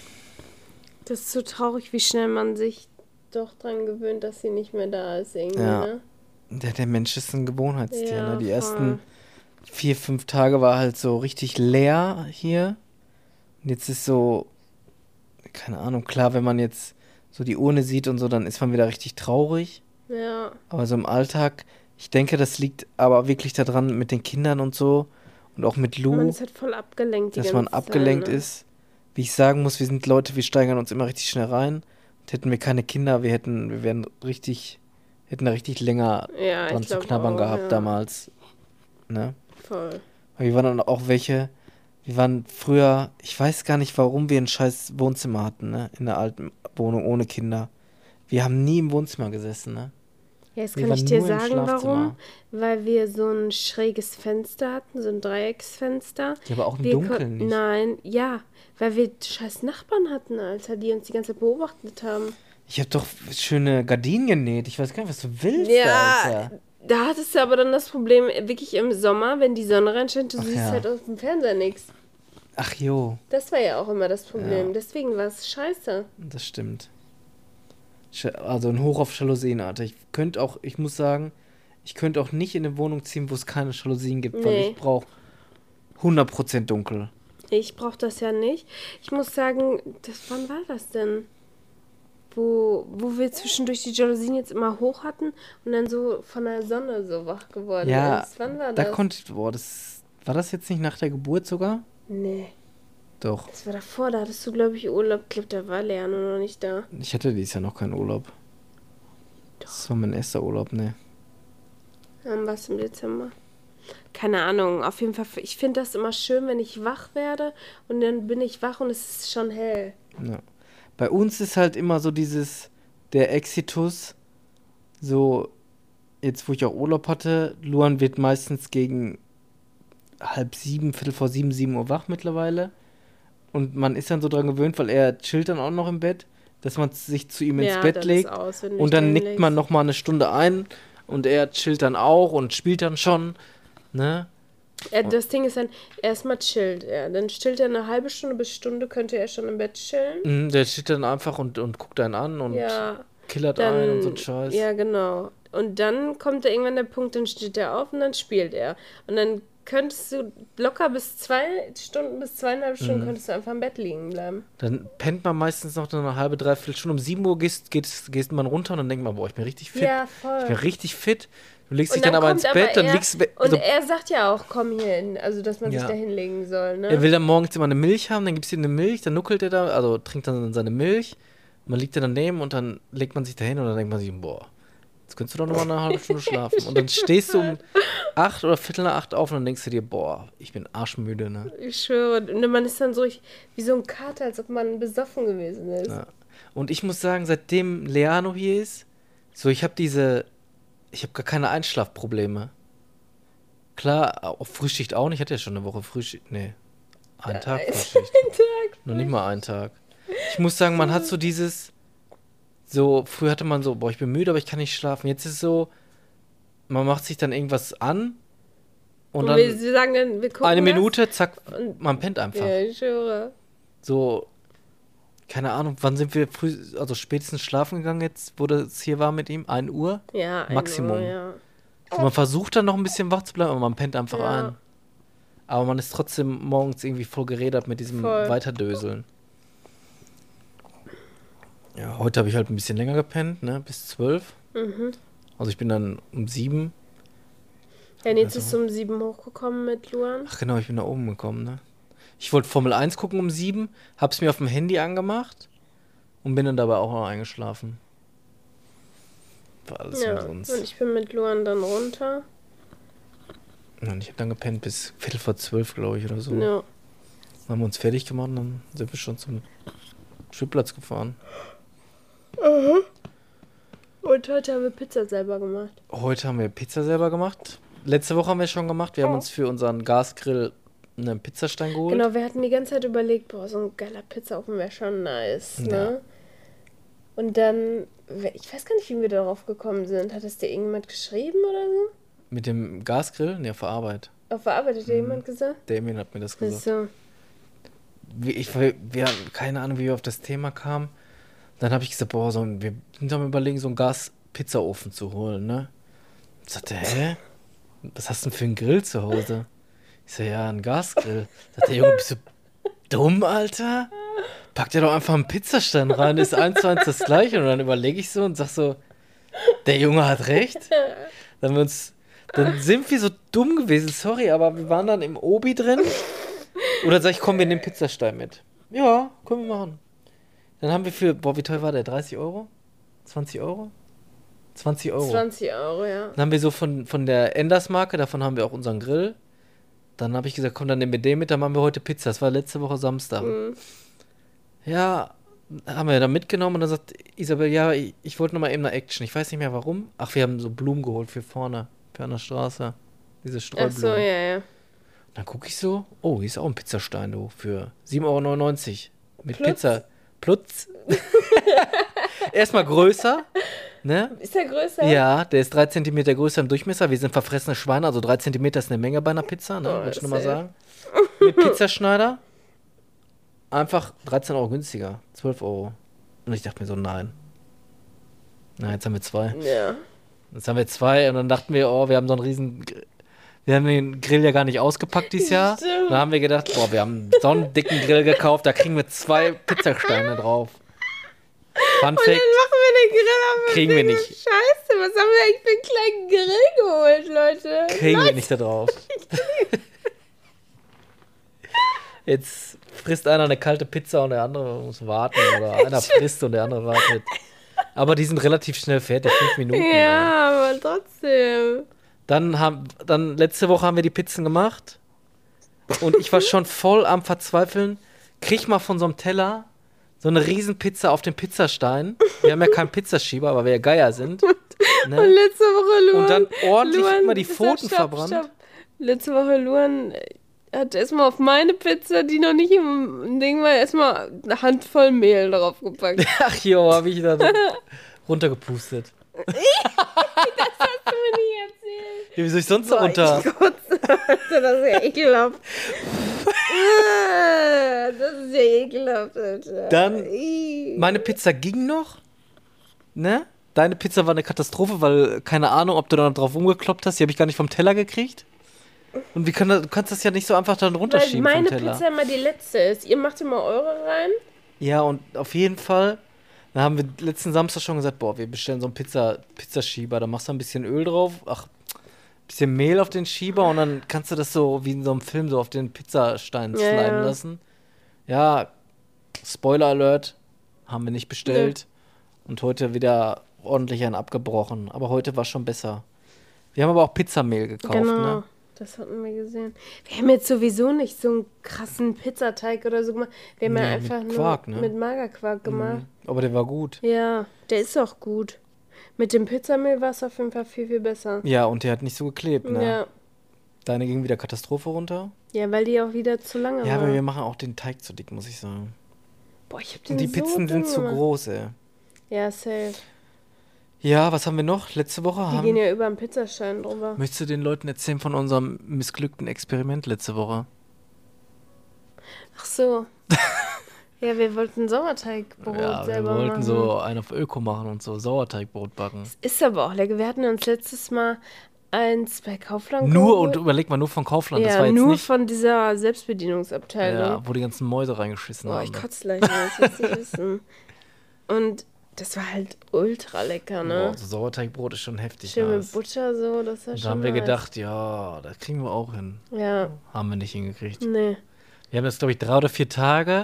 Das ist so traurig, wie schnell man sich doch dran gewöhnt, dass sie nicht mehr da ist irgendwie, Ja. ne? Der, der Mensch ist ein Gewohnheitstier, Ja, ne? Die voll. ersten vier, fünf Tage war halt so richtig leer hier. Und jetzt ist so, keine Ahnung, klar, wenn man jetzt so die Urne sieht und so, dann ist man wieder richtig traurig. Ja. Aber so im Alltag, ich denke, das liegt aber wirklich daran mit den Kindern und so und auch mit Lou, Man ist halt voll abgelenkt die dass man ganze abgelenkt Zeit, ne? ist. Wie ich sagen muss, wir sind Leute, wir steigern uns immer richtig schnell rein. Und hätten wir keine Kinder, wir hätten, wir wären richtig, hätten da richtig länger Ja, dran ich zu glaube knabbern auch, gehabt ja. damals. Ne? Voll. Aber wir waren dann auch welche, wir waren früher, ich weiß gar nicht, warum wir ein scheiß Wohnzimmer hatten, ne? In der alten Wohnung ohne Kinder. Wir haben nie im Wohnzimmer gesessen, ne? Ja, jetzt Wir kann waren ich dir nur im sagen, Schlafzimmer. warum. Weil wir so ein schräges Fenster hatten, so ein Dreiecksfenster. Ja, aber auch im Wir Dunkeln kon- nicht. Nein, ja, weil wir scheiß Nachbarn hatten, Alter, die uns die ganze Zeit beobachtet haben. Ich hab doch schöne Gardinen genäht. Ich weiß gar nicht, was du willst, Ja, Alter. da hattest du aber dann das Problem, wirklich im Sommer, wenn die Sonne reinscheint, du Ach siehst ja. halt auf dem Fernseher nichts. Ach jo, Das war ja auch immer das Problem. Ja. Deswegen war es scheiße. das stimmt. Sch- Also ein Hoch auf Jalousien, Alter. Ich könnte auch, ich muss sagen, ich könnte auch nicht in eine Wohnung ziehen, wo es keine Jalousien gibt, weil Nee. ich brauche hundert Prozent dunkel. Ich brauche das ja nicht. Ich muss sagen, das, wann war das denn? Wo, wo wir zwischendurch die Jalousien jetzt immer hoch hatten und dann so von der Sonne so wach geworden Ja, ist. Wann war da das? konnte, boah, das, war das jetzt nicht nach der Geburt sogar? Nee, Doch. das war davor. Da hattest du, glaube ich, Urlaub. Ich glaube, da war Leanne noch nicht da. Ich hatte dieses Jahr noch keinen Urlaub. Das war mein erster Urlaub, ne. Dann war es im Dezember. Keine Ahnung. Auf jeden Fall, ich finde das immer schön, wenn ich wach werde und dann bin ich wach und es ist schon hell. Ja. Bei uns ist halt immer so dieses, der Exitus, so, jetzt wo ich auch Urlaub hatte, Luan wird meistens gegen halb sieben, viertel vor sieben, sieben Uhr wach mittlerweile. Und man ist dann so dran gewöhnt, weil er chillt dann auch noch im Bett, dass man sich zu ihm ins Ja, Bett dann ist legt. aus, wenn du Und dich dann dahin nickt legst. man noch mal eine Stunde ein und er chillt dann auch und spielt dann schon, ne? Äh, das Ding ist dann, erstmal chillt er. Dann chillt er eine halbe Stunde bis Stunde, könnte er schon im Bett chillen. Mhm, der steht dann einfach und, und guckt einen an und Ja, killert dann, ein und so ein Scheiß. Ja, genau. Und dann kommt da irgendwann der Punkt, dann steht er auf und dann spielt er. Und dann könntest du locker bis zwei Stunden, bis zweieinhalb Stunden, mhm. könntest du einfach im Bett liegen bleiben. Dann pennt man meistens noch eine halbe, dreiviertel Stunde. Um sieben Uhr gehst, gehst, gehst man runter und dann denkt man, boah, ich bin richtig fit. Ja, voll. Ich bin richtig fit. Du legst und dich dann, dann aber ins Bett, aber dann liegst du... Und also, er sagt ja auch, komm hier hin, also dass man ja. sich da hinlegen soll, ne? Er will dann morgens immer eine Milch haben, dann gibst du ihm eine Milch, dann nuckelt er da, also trinkt dann seine Milch. Man liegt da daneben und dann legt man sich da hin und dann denkt man sich, boah, jetzt könntest du doch noch mal eine halbe Stunde schlafen. Und dann stehst du um acht oder viertel nach acht auf und dann denkst du dir, boah, ich bin arschmüde, ne? Ich schwöre. Und man ist dann so wie so ein Kater, als ob man besoffen gewesen ist. Ja. Und ich muss sagen, seitdem Leano hier ist, so ich habe diese, ich habe gar keine Einschlafprobleme. Klar, auf Frühschicht auch nicht. Ich hatte ja schon eine Woche Frühschicht. Nee, einen ja, Tag Frühschicht. Ein Tag. Noch nicht mal einen Tag. Ich muss sagen, man hat so dieses, so, früher hatte man so, boah, ich bin müde, aber ich kann nicht schlafen. Jetzt ist es so, man macht sich dann irgendwas an und, und dann wir sagen dann, wir gucken eine Minute, das. zack, man pennt einfach. Ja, ich höre. So, keine Ahnung, wann sind wir früh, also spätestens schlafen gegangen jetzt, wo das hier war mit ihm? ein Uhr? Ja, ein Maximum. Uhr, ja. Also man versucht dann noch ein bisschen wach zu bleiben, aber man pennt einfach ja. ein. Aber man ist trotzdem morgens irgendwie voll gerädert mit diesem voll. Weiterdöseln. Ja, heute habe ich halt ein bisschen länger gepennt, ne, bis zwölf. Mhm. Also ich bin dann um sieben. Ja, jetzt also. Ist um sieben hochgekommen mit Luan. Ach genau, ich bin da oben gekommen, ne. Ich wollte Formel eins gucken um sieben, hab's mir auf dem Handy angemacht und bin dann dabei auch noch eingeschlafen. War alles ja, umsonst. Und ich bin mit Luan dann runter. Und ich habe dann gepennt bis Viertel vor zwölf, glaube ich, oder so. Ja. Dann haben wir uns fertig gemacht und dann sind wir schon zum Spielplatz gefahren. Uh-huh. Und heute haben wir Pizza selber gemacht. Heute haben wir Pizza selber gemacht. Letzte Woche haben wir schon gemacht. Wir oh. haben uns für unseren Gasgrill einen Pizzastein geholt. Genau, wir hatten die ganze Zeit überlegt, boah, so ein geiler Pizzaofen wäre schon nice, ne? Ja. Und dann, ich weiß gar nicht, wie wir darauf gekommen sind. Hat das dir irgendjemand geschrieben oder so? Mit dem Gasgrill? Ne, auf der Arbeit. Auf der Arbeit hat dir mhm. jemand gesagt? Damien hat mir das gesagt. So. Ich, wir haben keine Ahnung, wie wir auf das Thema kamen. Dann habe ich gesagt, boah, so ein, wir sind am Überlegen, so einen Gas-Pizzaofen zu holen, ne? Ich sagte, hä? Was hast du denn für einen Grill zu Hause? Ich so, ja, ein Gasgrill. Sagt der Junge, bist du dumm, Alter? Pack dir doch einfach einen Pizzastein rein, ist eins zu eins das Gleiche. Und dann überlege ich so und sag so, der Junge hat recht. Dann, wir uns, dann sind wir so dumm gewesen, sorry, aber wir waren dann im Obi drin. Oder sag ich, komm, wir nehmen Pizzastein mit. Ja, können wir machen. Dann haben wir für, boah, wie teuer war der? dreißig Euro? zwanzig Euro? zwanzig Euro. zwanzig Euro, ja. Dann haben wir so von, von der Enders-Marke, davon haben wir auch unseren Grill. Dann habe ich gesagt, komm, dann nehmen wir den mit, dann machen wir heute Pizza. Das war letzte Woche Samstag. Mhm. Ja, haben wir dann mitgenommen und dann sagt Isabel, ja, ich, ich wollte nochmal eben eine Action. Ich weiß nicht mehr warum. Ach, wir haben so Blumen geholt für vorne, für an der Straße. Diese Streublumen. Ach so, ja, ja. Dann gucke ich so, oh, hier ist auch ein Pizzastein, du, für sieben Euro neunundneunzig. Mit Plutz. Pizza. Plutz. Erstmal größer. Ne? Ist der größer? Ja, der ist drei Zentimeter größer im Durchmesser. Wir sind verfressene Schweine, also drei Zentimeter ist eine Menge bei einer Pizza, ne? Oh, Wollte ich nur mal sagen. Mit Pizzaschneider. Einfach dreizehn Euro günstiger. zwölf Euro. Und ich dachte mir so, nein. Na, jetzt haben wir zwei. Ja. Jetzt haben wir zwei und dann dachten wir, oh, wir haben so einen riesen... Wir haben den Grill ja gar nicht ausgepackt dieses Jahr. Stimmt. Dann haben wir gedacht, boah, wir haben so einen dicken Grill gekauft, da kriegen wir zwei Pizzasteine drauf. Fun Fact. Und dann machen wir den Grill auf. Kriegen wir nicht. Scheiße, was haben wir eigentlich für einen kleinen Grill geholt, Leute? Kriegen Leute. wir nicht da drauf. Jetzt frisst einer eine kalte Pizza und der andere muss warten. Oder einer frisst und der andere wartet. Aber die sind relativ schnell fertig, fünf Minuten. Ja, oder? Aber trotzdem. Dann haben, dann letzte Woche haben wir die Pizzen gemacht. Und ich war schon voll am Verzweifeln. Krieg mal von so einem Teller so eine Riesenpizza auf den Pizzastein. Wir haben ja keinen Pizzaschieber, aber wir ja Geier sind. Ne? Und letzte Woche Luan. Und dann ordentlich Luan, mal die Pfoten stopp, verbrannt. Stopp. Letzte Woche Luan hat erstmal auf meine Pizza, die noch nicht im Ding war, erstmal eine Handvoll Mehl drauf gepackt. Ach jo, hab ich dann runtergepustet. Das hast du mir nicht erzählt. Ja, wie soll ich sonst Boah, runter? Ich kotze, Alter, das ist ja ekelhaft. Das ist ja ekelhaft, Alter. Dann, meine Pizza ging noch. ne? Deine Pizza war eine Katastrophe, weil, keine Ahnung, ob du da noch drauf rumgekloppt hast, die habe ich gar nicht vom Teller gekriegt. Und wie kann das, du kannst das ja nicht so einfach dann Weil runterschieben vom meine Teller. Pizza immer die letzte ist. Ihr macht immer eure rein. Ja, und auf jeden Fall, da haben wir letzten Samstag schon gesagt, boah, wir bestellen so einen Pizza, Pizzaschieber, da machst du ein bisschen Öl drauf, ach, bisschen Mehl auf den Schieber und dann kannst du das so wie in so einem Film so auf den Pizzastein Ja, sliden ja. lassen. Ja, Spoiler Alert, haben wir nicht bestellt. Und heute wieder ordentlich einen abgebrochen. Aber heute war schon besser. Wir haben aber auch Pizzamehl gekauft, Genau, ne? das hatten wir gesehen. Wir haben jetzt sowieso nicht so einen krassen Pizzateig oder so gemacht. Wir haben ja Nee, einfach mit Quark, nur ne? mit Magerquark gemacht. Mhm. Aber der war gut. Ja, der ist auch gut. Mit dem Pizzamehl war es auf jeden Fall viel, viel besser. Ja, und der hat nicht so geklebt, ne? Ja. Deine ging wieder Katastrophe runter. Ja, weil die auch wieder zu lange Ja, war. aber wir machen auch den Teig zu dick, muss ich sagen. Boah, ich hab den Und die so Pizzen dünn sind zu gemacht. groß, ey. Ja, safe. Ja, was haben wir noch? Letzte Woche Die haben... gehen ja über den Pizzastein drüber. Möchtest du den Leuten erzählen von unserem missglückten Experiment letzte Woche? Ach so. Ja, wir wollten Sauerteigbrot Ja, wir selber wollten machen. so einen auf Öko machen und so Sauerteigbrot backen. Ist aber auch lecker. Wir hatten uns letztes Mal eins bei Kaufland Nur, geholt. und überleg mal, nur von Kaufland. Das Ja, war jetzt nur nicht, von dieser Selbstbedienungsabteilung. ja, wo die ganzen Mäuse reingeschissen Boah, haben. ich ne? kotze gleich, das willst du nicht wissen. Und das war halt ultra lecker, ne? Boah, so Sauerteigbrot ist schon heftig. Schön nice. mit Butter so, das war Und da schon haben wir nice. gedacht, ja, das kriegen wir auch hin. Ja, Haben wir nicht hingekriegt. nee. Wir haben das, glaube ich, drei oder vier Tage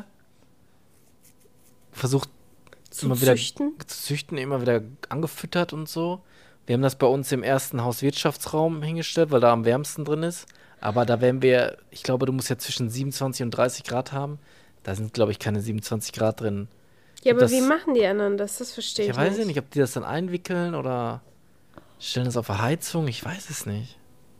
versucht, Zu immer wieder züchten? zu züchten, immer wieder angefüttert und so. Wir haben das bei uns im ersten Hauswirtschaftsraum hingestellt, weil da am wärmsten drin ist. Aber da werden wir, ich glaube, du musst ja zwischen siebenundzwanzig und dreißig Grad haben. Da sind, glaube ich, keine siebenundzwanzig Grad drin. Ja, Und aber das- wie machen die anderen das? Das verstehe Ich ich weiß nicht. ja nicht, ob die das dann einwickeln oder stellen das auf der Heizung. Ich weiß es nicht.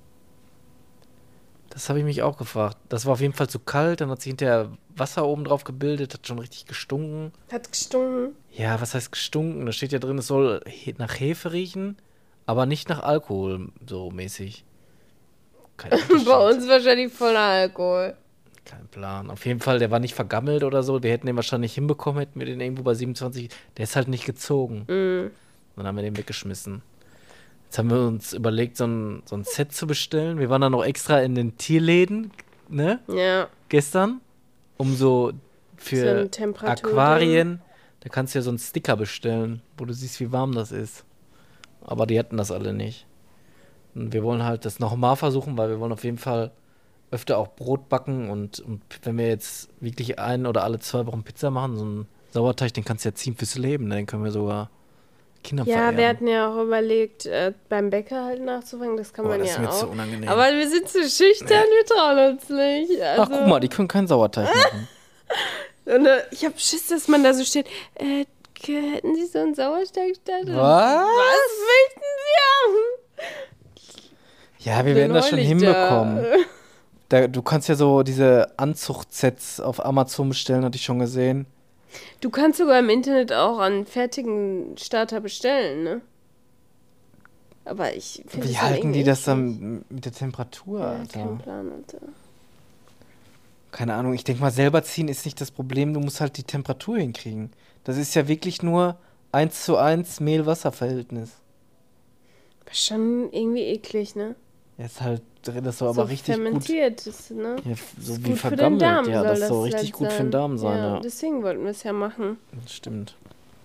Das habe ich mich auch gefragt. Das war auf jeden Fall zu kalt, dann hat sich hinterher Wasser oben drauf gebildet, hat schon richtig gestunken. Hat gestunken. Ja, was heißt gestunken? Da steht ja drin, es soll he nach Hefe riechen, aber nicht nach Alkohol, so mäßig. Kein Unterschied. Bei uns wahrscheinlich voller Alkohol. Kein Plan. Auf jeden Fall, der war nicht vergammelt oder so. Wir hätten den wahrscheinlich hinbekommen, hätten wir den irgendwo bei siebenundzwanzig. Der ist halt nicht gezogen. Mhm. Dann haben wir den weggeschmissen. Jetzt haben wir uns überlegt, so ein, so ein Set zu bestellen. Wir waren dann noch extra in den Tierläden, ne? Ja, Gestern. Um so so für ein Temperatur. Aquarien, da kannst du ja so einen Sticker bestellen, wo du siehst, wie warm das ist. Aber die hatten das alle nicht. Und wir wollen halt das nochmal versuchen, weil wir wollen auf jeden Fall öfter auch Brot backen und, und wenn wir jetzt wirklich ein oder alle zwei Wochen Pizza machen, so einen Sauerteig, den kannst du ja ziehen fürs Leben, ne? Den können wir sogar Kindern Ja, vererben. wir hatten ja auch überlegt, äh, beim Bäcker halt nachzufragen, das kann Boah, man das ja ist mir auch. zu unangenehm. Aber wir sind zu schüchtern, wir trauen uns nicht. Also, Ach, guck mal, die können keinen Sauerteig machen. und, äh, ich hab Schiss, dass man da so steht, äh, k- hätten Sie so einen Sauerteigstand? Was? Was möchten Sie haben? Ja, wir Bin werden das schon neulich hinbekommen. da. Da, du kannst ja so diese Anzuchtsets auf Amazon bestellen, hatte ich schon gesehen. Du kannst sogar im Internet auch einen fertigen Starter bestellen, ne? Aber ich finde Wie das halten die irgendwie das eklig. dann mit der Temperatur, Ja, Alter? kein Plan, Alter. Keine Ahnung, ich denke mal, selber ziehen ist nicht das Problem, du musst halt die Temperatur hinkriegen. Das ist ja wirklich nur eins zu eins Mehl-Wasser-Verhältnis. Aber schon irgendwie eklig, ne? Jetzt halt drin, das soll aber richtig gut. fermentiert ist, ne? Ja, f- so Ist wie gut für den vergammelt. Darm Ja, soll das das soll richtig halt gut für sein. den Darm sein, Ja, ja. deswegen wollten wir es ja machen. Das stimmt.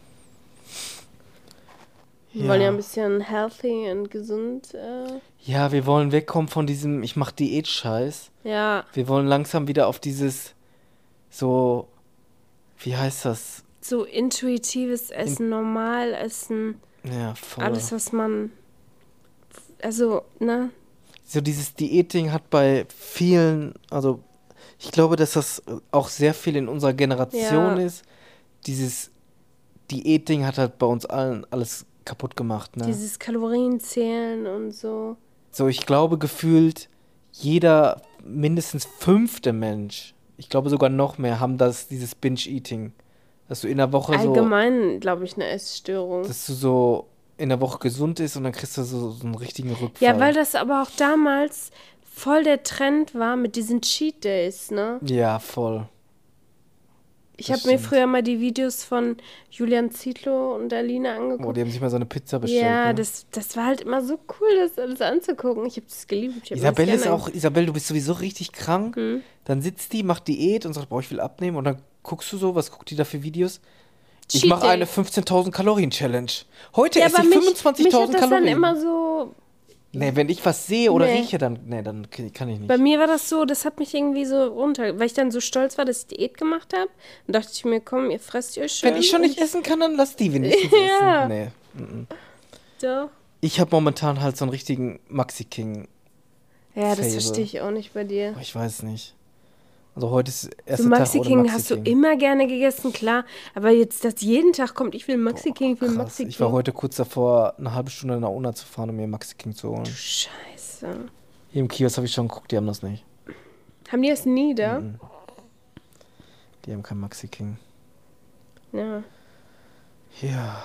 Wir wollen ja ein bisschen healthy und gesund. Äh, Ja, wir wollen wegkommen von diesem, ich mach Diät-Scheiß. ja, Wir wollen langsam wieder auf dieses, so, wie heißt das? so intuitives Essen, normal essen, Ja, voll. alles, was man. Also, ne? So dieses Diätding hat bei vielen, also ich glaube, dass das auch sehr viel in unserer Generation Ja. ist. Dieses Diätding hat halt bei uns allen alles kaputt gemacht, ne? Dieses Kalorienzählen und so. So, ich glaube gefühlt jeder mindestens fünfte Mensch, ich glaube sogar noch mehr, haben das, dieses Binge-Eating. Dass du in der Woche so, Allgemein, glaube ich, eine Essstörung. dass du so in der Woche gesund ist und dann kriegst du so, so einen richtigen Rückfall. Ja, weil das aber auch damals voll der Trend war mit diesen Cheat Days, ne? Ja, voll. Ich Das habe mir stimmt. früher mal die Videos von Julian Zietlow und Alina angeguckt. Oh, die haben sich mal so eine Pizza bestellt. Ja, ne? das, das war halt immer so cool, das alles anzugucken. Ich habe das geliebt. Ich hab mir das Isabelle ist gerne auch, Isabelle, du bist sowieso richtig krank. Mhm. Dann sitzt die, macht Diät und sagt, boah, ich will abnehmen. Und dann guckst du so, was guckt die da für Videos? Ich Cheat mache Day. eine fünfzehntausend Kalorien Challenge. Heute Ja, esse aber ich mich, mich hat fünfundzwanzigtausend das dann Kalorien. immer so. Nee, wenn ich was sehe oder Nee. rieche, dann, nee, dann kann ich nicht. Bei mir war das so, das hat mich irgendwie so runter, weil ich dann so stolz war, dass ich Diät gemacht habe. Und dachte ich mir, komm, ihr fresst ihr schön. Wenn ich schon nicht und essen kann, dann lass die wenigstens Ja. essen. Nee. mm, mm. so. Ich habe momentan halt so einen richtigen Maxi King. Ja, das Fable. verstehe ich auch nicht bei dir. Aber ich weiß nicht. Also heute ist der erste So Tag Maxi ohne King Maxi hast du King. immer gerne gegessen, klar. Aber jetzt, dass jeden Tag kommt, ich will Maxi King, ich will Krass. Maxi King. Ich war heute kurz davor, eine halbe Stunde nach Unna zu fahren, um mir Maxi King zu holen. Scheiße. Hier im Kiosk habe ich schon geguckt, die haben das nicht. Haben die das nie da? Mhm. Die haben kein Maxi King. Ja. Ja.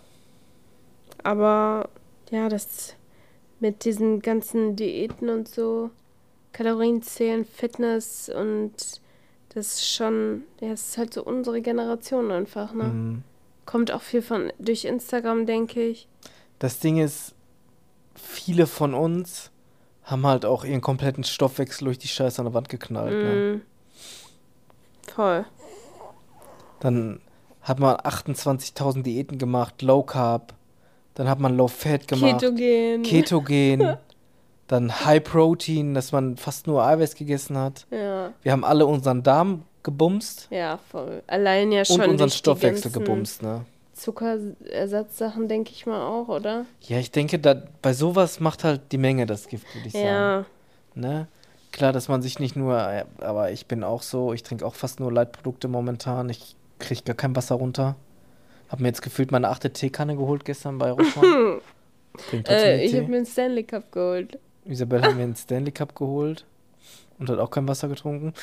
Aber ja, das mit diesen ganzen Diäten und so, Kalorienzählen, Fitness und das ist schon, ja, es ist halt so unsere Generation einfach, ne? Mhm. Kommt auch viel von durch Instagram, denke ich. Das Ding ist, viele von uns haben halt auch ihren kompletten Stoffwechsel durch die Scheiße an der Wand geknallt. Ne? Mm. Voll. Dann hat man achtundzwanzigtausend Diäten gemacht, Low Carb. Dann hat man Low Fat gemacht. Ketogen. Ketogen. Dann High Protein, dass man fast nur Eiweiß gegessen hat. Ja, Wir haben alle unseren Darm gebumst ja, voll. Allein ja schon und unseren durch Stoffwechsel die ganzen gebumst, ne? Zuckerersatzsachen, denke ich mal auch, oder? Ja, ich denke, da, bei sowas macht halt die Menge das Gift, würde ich sagen. Ja, Ne? Klar, dass man sich nicht nur, äh, aber ich bin auch so, ich trinke auch fast nur Leitprodukte momentan. Ich kriege gar kein Wasser runter. Hab mir jetzt gefühlt meine achte Teekanne geholt gestern bei Rossmann. Trink trotzdem äh, den ich Tee. habe mir einen Stanley Cup geholt. Isabel hat mir einen Stanley Cup geholt und hat auch kein Wasser getrunken.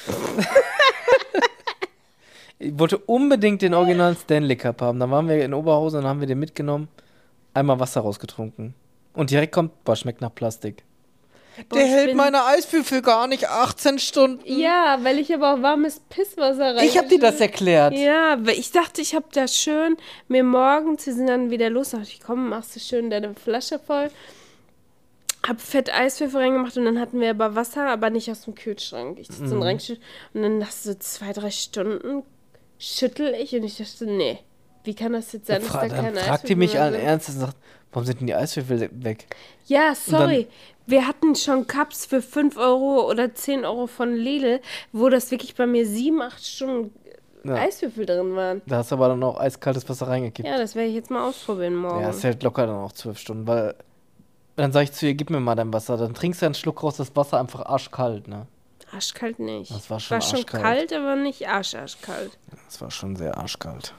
Ich wollte unbedingt den originalen Stanley Cup haben. Dann waren wir in Oberhausen und haben wir den mitgenommen. Einmal Wasser rausgetrunken. Und direkt kommt, boah, schmeckt nach Plastik. Boah, Der ich hält bin- meine Eiswürfel gar nicht achtzehn Stunden. Ja, weil ich aber auch warmes Pisswasser rein. Ich hab dir das erklärt. Ja, weil ich dachte, ich habe das schön mir morgens, wir sind dann wieder los, dachte ich, komm, machst du schön deine Flasche voll. Hab fett Eiswürfel reingemacht und dann hatten wir aber Wasser, aber nicht aus dem Kühlschrank. Ich dachte, so Mhm. ein reingeschüttet und dann nach so zwei, drei Stunden schüttel ich und ich dachte, nee, wie kann das jetzt sein, dass Fra da dann keine fragt ihr Eiswürfel mich mehr allen sind? Ernstes und sagt, warum sind denn die Eiswürfel weg? Ja, sorry. Wir hatten schon Cups für fünf Euro oder zehn Euro von Lidl, wo das wirklich bei mir sieben, acht Stunden Ja. Eiswürfel drin waren. Da hast du aber dann auch eiskaltes Wasser reingekippt. Ja, das werde ich jetzt mal ausprobieren morgen. Ja, es hält locker dann auch zwölf Stunden, weil dann sage ich zu ihr, gib mir mal dein Wasser. Dann trinkst du einen Schluck raus, das Wasser einfach arschkalt, ne? Arschkalt nicht. Das war schon war schon arschkalt. kalt, aber nicht arsch, arschkalt. Das war schon sehr arschkalt.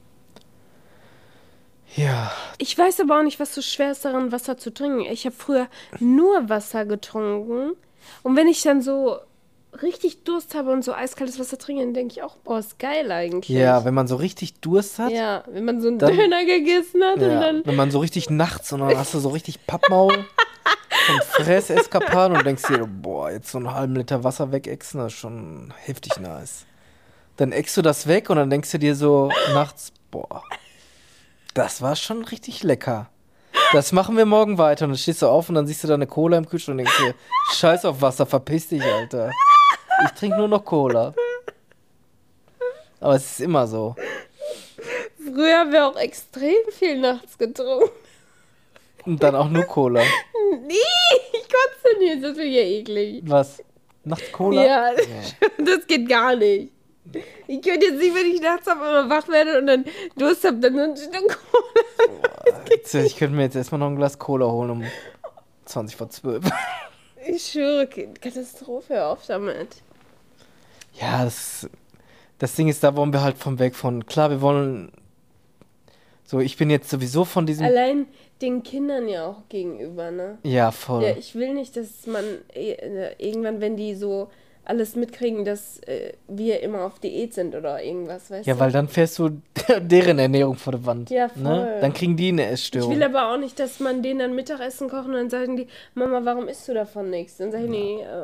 Ja, Ich weiß aber auch nicht, was so schwer ist daran, Wasser zu trinken. Ich habe früher nur Wasser getrunken. Und wenn ich dann so richtig Durst habe und so eiskaltes Wasser trinke, dann denke ich auch, boah, ist geil eigentlich. ja, wenn man so richtig Durst hat, Ja, wenn man so einen Dann- Döner gegessen hat und ja, dann. wenn man so richtig nachts und dann hast du so richtig Pappmaul und Fresseskapaden und denkst dir, boah, jetzt so einen halben Liter Wasser wegexen, das ist schon heftig nice. Dann eckst du das weg und dann denkst du dir so nachts, boah, das war schon richtig lecker. Das machen wir morgen weiter. Und dann stehst du auf und dann siehst du da eine Cola im Kühlschrank und denkst dir, scheiß auf Wasser, verpiss dich, Alter. Ich trinke nur noch Cola. Aber es ist immer so. Früher haben wir auch extrem viel nachts getrunken. Und dann auch nur Cola. Nee, ich kotze nicht, das ist ja eklig. Was? Nachts Cola? Ja, das geht gar nicht. Ich könnte jetzt nicht, wenn ich nachts auf einmal wach werde und dann Durst habe, dann so ein Stück Cola. Jetzt, ich könnte mir jetzt erstmal noch ein Glas Cola holen um zwanzig vor zwölf. Ich schwöre, Katastrophe, hör auf damit. Ja, das, das Ding ist, da wollen wir halt vom Weg von. Klar, wir wollen. So, ich bin jetzt sowieso von diesem. Allein den Kindern ja auch gegenüber, ne? Ja, voll. Ja, ich will nicht, dass man äh, irgendwann, wenn die so alles mitkriegen, dass äh, wir immer auf Diät sind oder irgendwas, weißt Ja, du? weil dann fährst du deren Ernährung vor der Wand. Ja, Ne? voll. Dann kriegen die eine Ich Essstörung. will aber auch nicht, dass man denen dann Mittagessen kocht und dann sagen die, Mama, warum isst du davon nichts? Dann sage ich, nee, äh,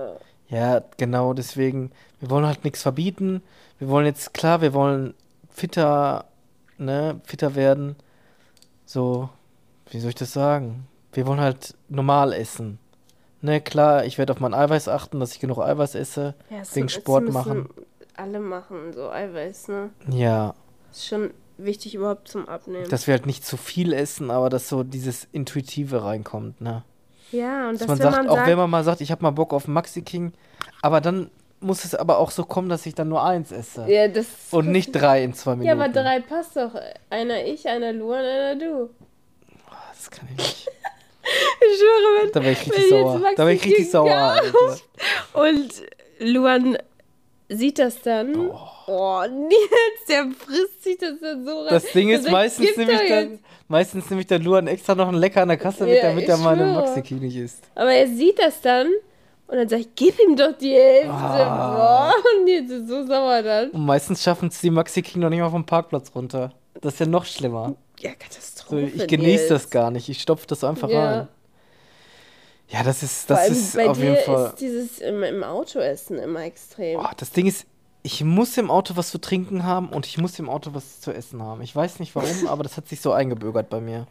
Ja, genau, deswegen, wir wollen halt nichts verbieten. Wir wollen jetzt, klar, wir wollen fitter, ne, fitter werden. So, wie soll ich das sagen? Wir wollen halt normal essen. Ne, klar, ich werde auf mein Eiweiß achten, dass ich genug Eiweiß esse, Ja, es, wegen es Sport müssen machen. alle machen, so Eiweiß, ne? Ja, Ist schon wichtig überhaupt zum Abnehmen. dass wir halt nicht zu viel essen, aber dass so dieses Intuitive reinkommt, ne? Ja, und Dass das, man wenn sagt, man auch sagt, wenn man mal sagt, ich habe mal Bock auf einen Maxi King, aber dann muss es aber auch so kommen, dass ich dann nur eins esse. ja, das Und nicht drei in zwei Minuten. ja, aber drei passt doch. Einer ich, einer Luan, einer du. Das kann ich nicht. Ich schwöre, wenn, Da wäre ich wenn richtig jetzt sauer. Maxi Da wäre ich richtig King sauer, kauft Alter. und Luan sieht das dann. Oh. Oh, Nils, der frisst sich das dann so rein. Das Ding ist, sagt, meistens gib nehme ich doch dann, jetzt. meistens nehme ich dann Luan extra noch einen Lecker an der Kasse mit, Ja, damit ich er meine schwöre. Maxi King nicht isst. Aber er sieht das dann und dann sag ich, gib ihm doch die Hälfte. Ah. Boah, und Nils ist so sauer dann. Und meistens schaffen es die Maxi King noch nicht mal vom Parkplatz runter. Das ist ja noch schlimmer. Ja, So, Katastrophe. ich genieße das Nils. gar nicht. Ich stopfe das einfach Ja. rein. Ja, das ist, Vor das allem ist bei auf dir jeden Fall. ist dieses im, im Auto essen immer extrem. Oh, das Ding ist, ich muss im Auto was zu trinken haben und ich muss im Auto was zu essen haben. Ich weiß nicht warum, aber das hat sich so eingebürgert bei mir.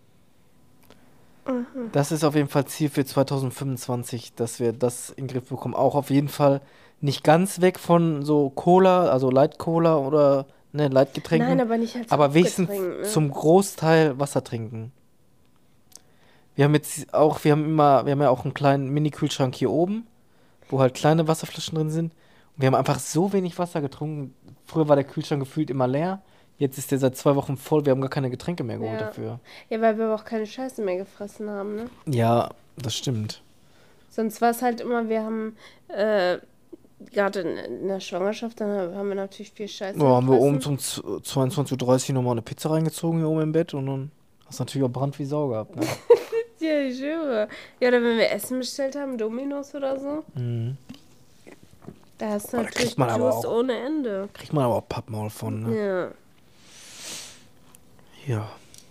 Das ist auf jeden Fall Ziel für zwanzig fünfundzwanzig, dass wir das in den Griff bekommen. Auch auf jeden Fall nicht ganz weg von so Cola, also Light Cola oder ne, Leitgetränken. Nein, aber nicht als aber wenigstens Hauptgetränk, ne? zum Großteil Wasser trinken. Wir haben jetzt auch, wir haben immer, wir haben ja auch einen kleinen Mini-Kühlschrank hier oben, wo halt kleine Wasserflaschen drin sind. Und wir haben einfach so wenig Wasser getrunken. Früher war der Kühlschrank gefühlt immer leer. Jetzt ist der seit zwei Wochen voll. Wir haben gar keine Getränke mehr geholt Ja. dafür. Ja, weil wir aber auch keine Scheiße mehr gefressen haben, ne? Ja, das stimmt. Sonst war es halt immer, wir haben äh, gerade in, in der Schwangerschaft, dann haben wir natürlich viel Scheiße Ja, haben wir oben gefressen. zum zweiundzwanzig Uhr dreißig nochmal eine Pizza reingezogen hier oben im Bett und dann hast du natürlich auch Brand wie Sau gehabt, ne? Ja, ich schwöre. Ja, oder wenn wir Essen bestellt haben, Dominos oder so, Mhm. da hast du Aber da natürlich kriegt man aber Durst auch- ohne Ende. Kriegt man aber auch Pappmaul von, ne? Ja. Ja.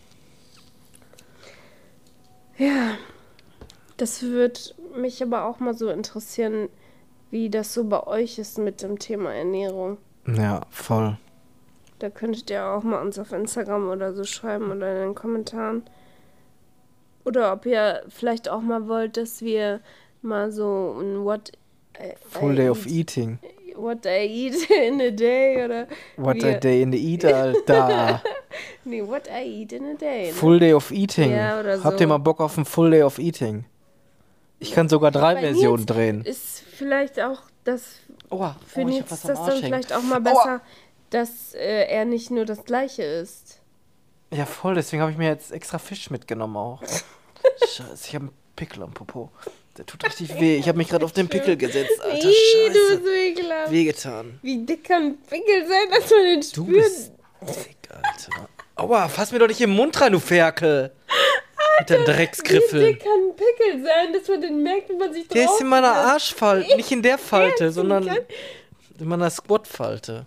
Ja, das würde mich aber auch mal so interessieren, wie das so bei euch ist mit dem Thema Ernährung. Ja, voll. Da könntet ihr auch mal uns auf Instagram oder so schreiben oder in den Kommentaren. Oder ob ihr vielleicht auch mal wollt, dass wir mal so ein What, I- Full I day of eat- eating. What I eat in a day oder What wir, a day in the eat, Alter. nee, what I eat in a day. Ne? Full day of eating. Ja, oder Habt so. ihr mal Bock auf ein Full day of eating? Ich kann sogar drei Bei Versionen Nils drehen. Ist vielleicht auch das Aua, für oh, ich hab Nils was das am dann Arsch hängen. vielleicht auch mal Aua. besser, dass äh, er nicht nur das Gleiche isst. Ja, voll, deswegen habe ich mir jetzt extra Fisch mitgenommen auch. Scheiße, ich habe einen Pickel am Popo. Der tut richtig weh. Ich habe mich gerade auf den Pickel gesetzt, Alter. Ih, du Scheiße. bist so ekelhaft. Wehgetan. Wie dick kann ein Pickel sein, dass man den Du spürt? bist dick, Alter. Aua, fass mir doch nicht im Mund rein, du Ferkel. Mit deinen Wie Drecksgriffeln. dick kann ein Pickel sein, dass man den merkt, wenn man sich Der drauf ist in meiner setzt? Arschfalte. Nicht in der Falte, Ernst, sondern kann- in meiner Squat-Falte.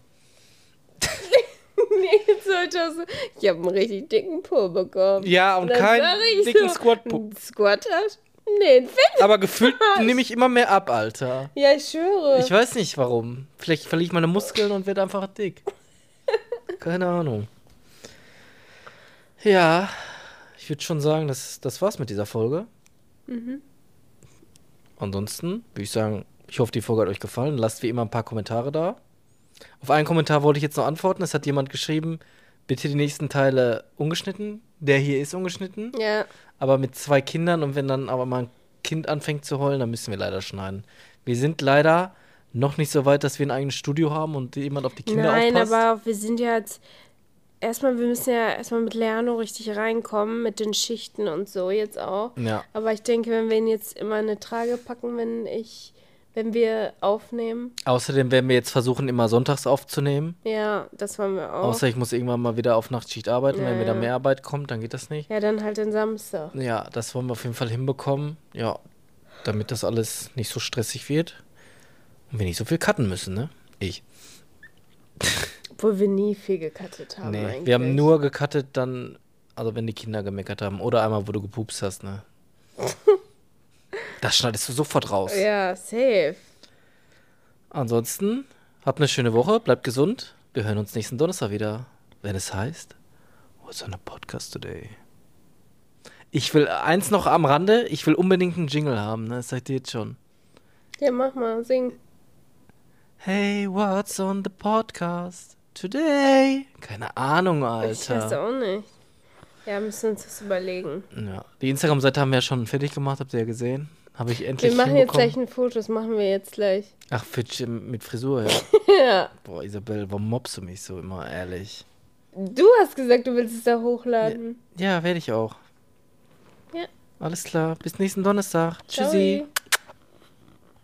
Nee, jetzt sollte er so, ich habe einen richtig dicken Po bekommen. Ja, und dann keinen sag ich dicken so, Squat-Po. ein Squat hast? Nee, ein Fett. Aber gefühlt nehme ich immer mehr ab, Alter. Ja, ich schwöre. Ich weiß nicht warum. Vielleicht verliere ich meine Muskeln und werde einfach dick. Keine Ahnung. Ja, ich würde schon sagen, das, das war's mit dieser Folge. Mhm. Ansonsten würde ich sagen, ich hoffe, die Folge hat euch gefallen. Lasst wie immer ein paar Kommentare da. Auf einen Kommentar wollte ich jetzt noch antworten. Es hat jemand geschrieben, bitte die nächsten Teile ungeschnitten. Der hier ist ungeschnitten, Ja, aber mit zwei Kindern. Und wenn dann aber mal ein Kind anfängt zu heulen, dann müssen wir leider schneiden. Wir sind leider noch nicht so weit, dass wir ein eigenes Studio haben und jemand auf die Kinder nein, aufpasst. aber wir sind ja jetzt, erstmal, wir müssen ja erstmal mit Lerno richtig reinkommen, mit den Schichten und so jetzt auch. Ja, Aber ich denke, wenn wir ihn jetzt immer in eine Trage packen, wenn ich, wenn wir aufnehmen, außerdem werden wir jetzt versuchen, immer sonntags aufzunehmen. ja, das wollen wir auch. Außer ich muss irgendwann mal wieder auf Nachtschicht arbeiten. Ja, Wenn wieder ja. mehr Arbeit kommt, dann geht das nicht. Ja, dann halt den Samstag. Ja, das wollen wir auf jeden Fall hinbekommen. Ja, damit das alles nicht so stressig wird. Und wir nicht so viel cutten müssen, ne? Ich. Obwohl wir nie viel gecuttet haben Nee, eigentlich. wir haben nur gecuttet dann, also wenn die Kinder gemeckert haben. Oder einmal, wo du gepupst hast, ne? Das schneidest du sofort raus. Ja, safe. Ansonsten, habt eine schöne Woche, bleibt gesund. Wir hören uns nächsten Donnerstag wieder, wenn es heißt, What's on the Podcast Today? Ich will eins noch am Rande, ich will unbedingt einen Jingle haben, ne? Das sagt ihr jetzt schon. Ja, mach mal, sing. Hey, what's on the podcast today? Keine Ahnung, Alter. Ich weiß auch nicht. Ja, müssen uns das überlegen. Ja, die Instagram-Seite haben wir ja schon fertig gemacht, habt ihr ja gesehen. Habe ich endlich Wir machen jetzt hinbekommen. gleich ein Foto, das machen wir jetzt gleich. Ach, für, mit Frisur, ja. Ja. Boah, Isabel, warum mobst du mich so immer, ehrlich? Du hast gesagt, du willst es da hochladen. Ja, werde ich auch. Ja. Alles klar, bis nächsten Donnerstag. Tschüssi. Ciao.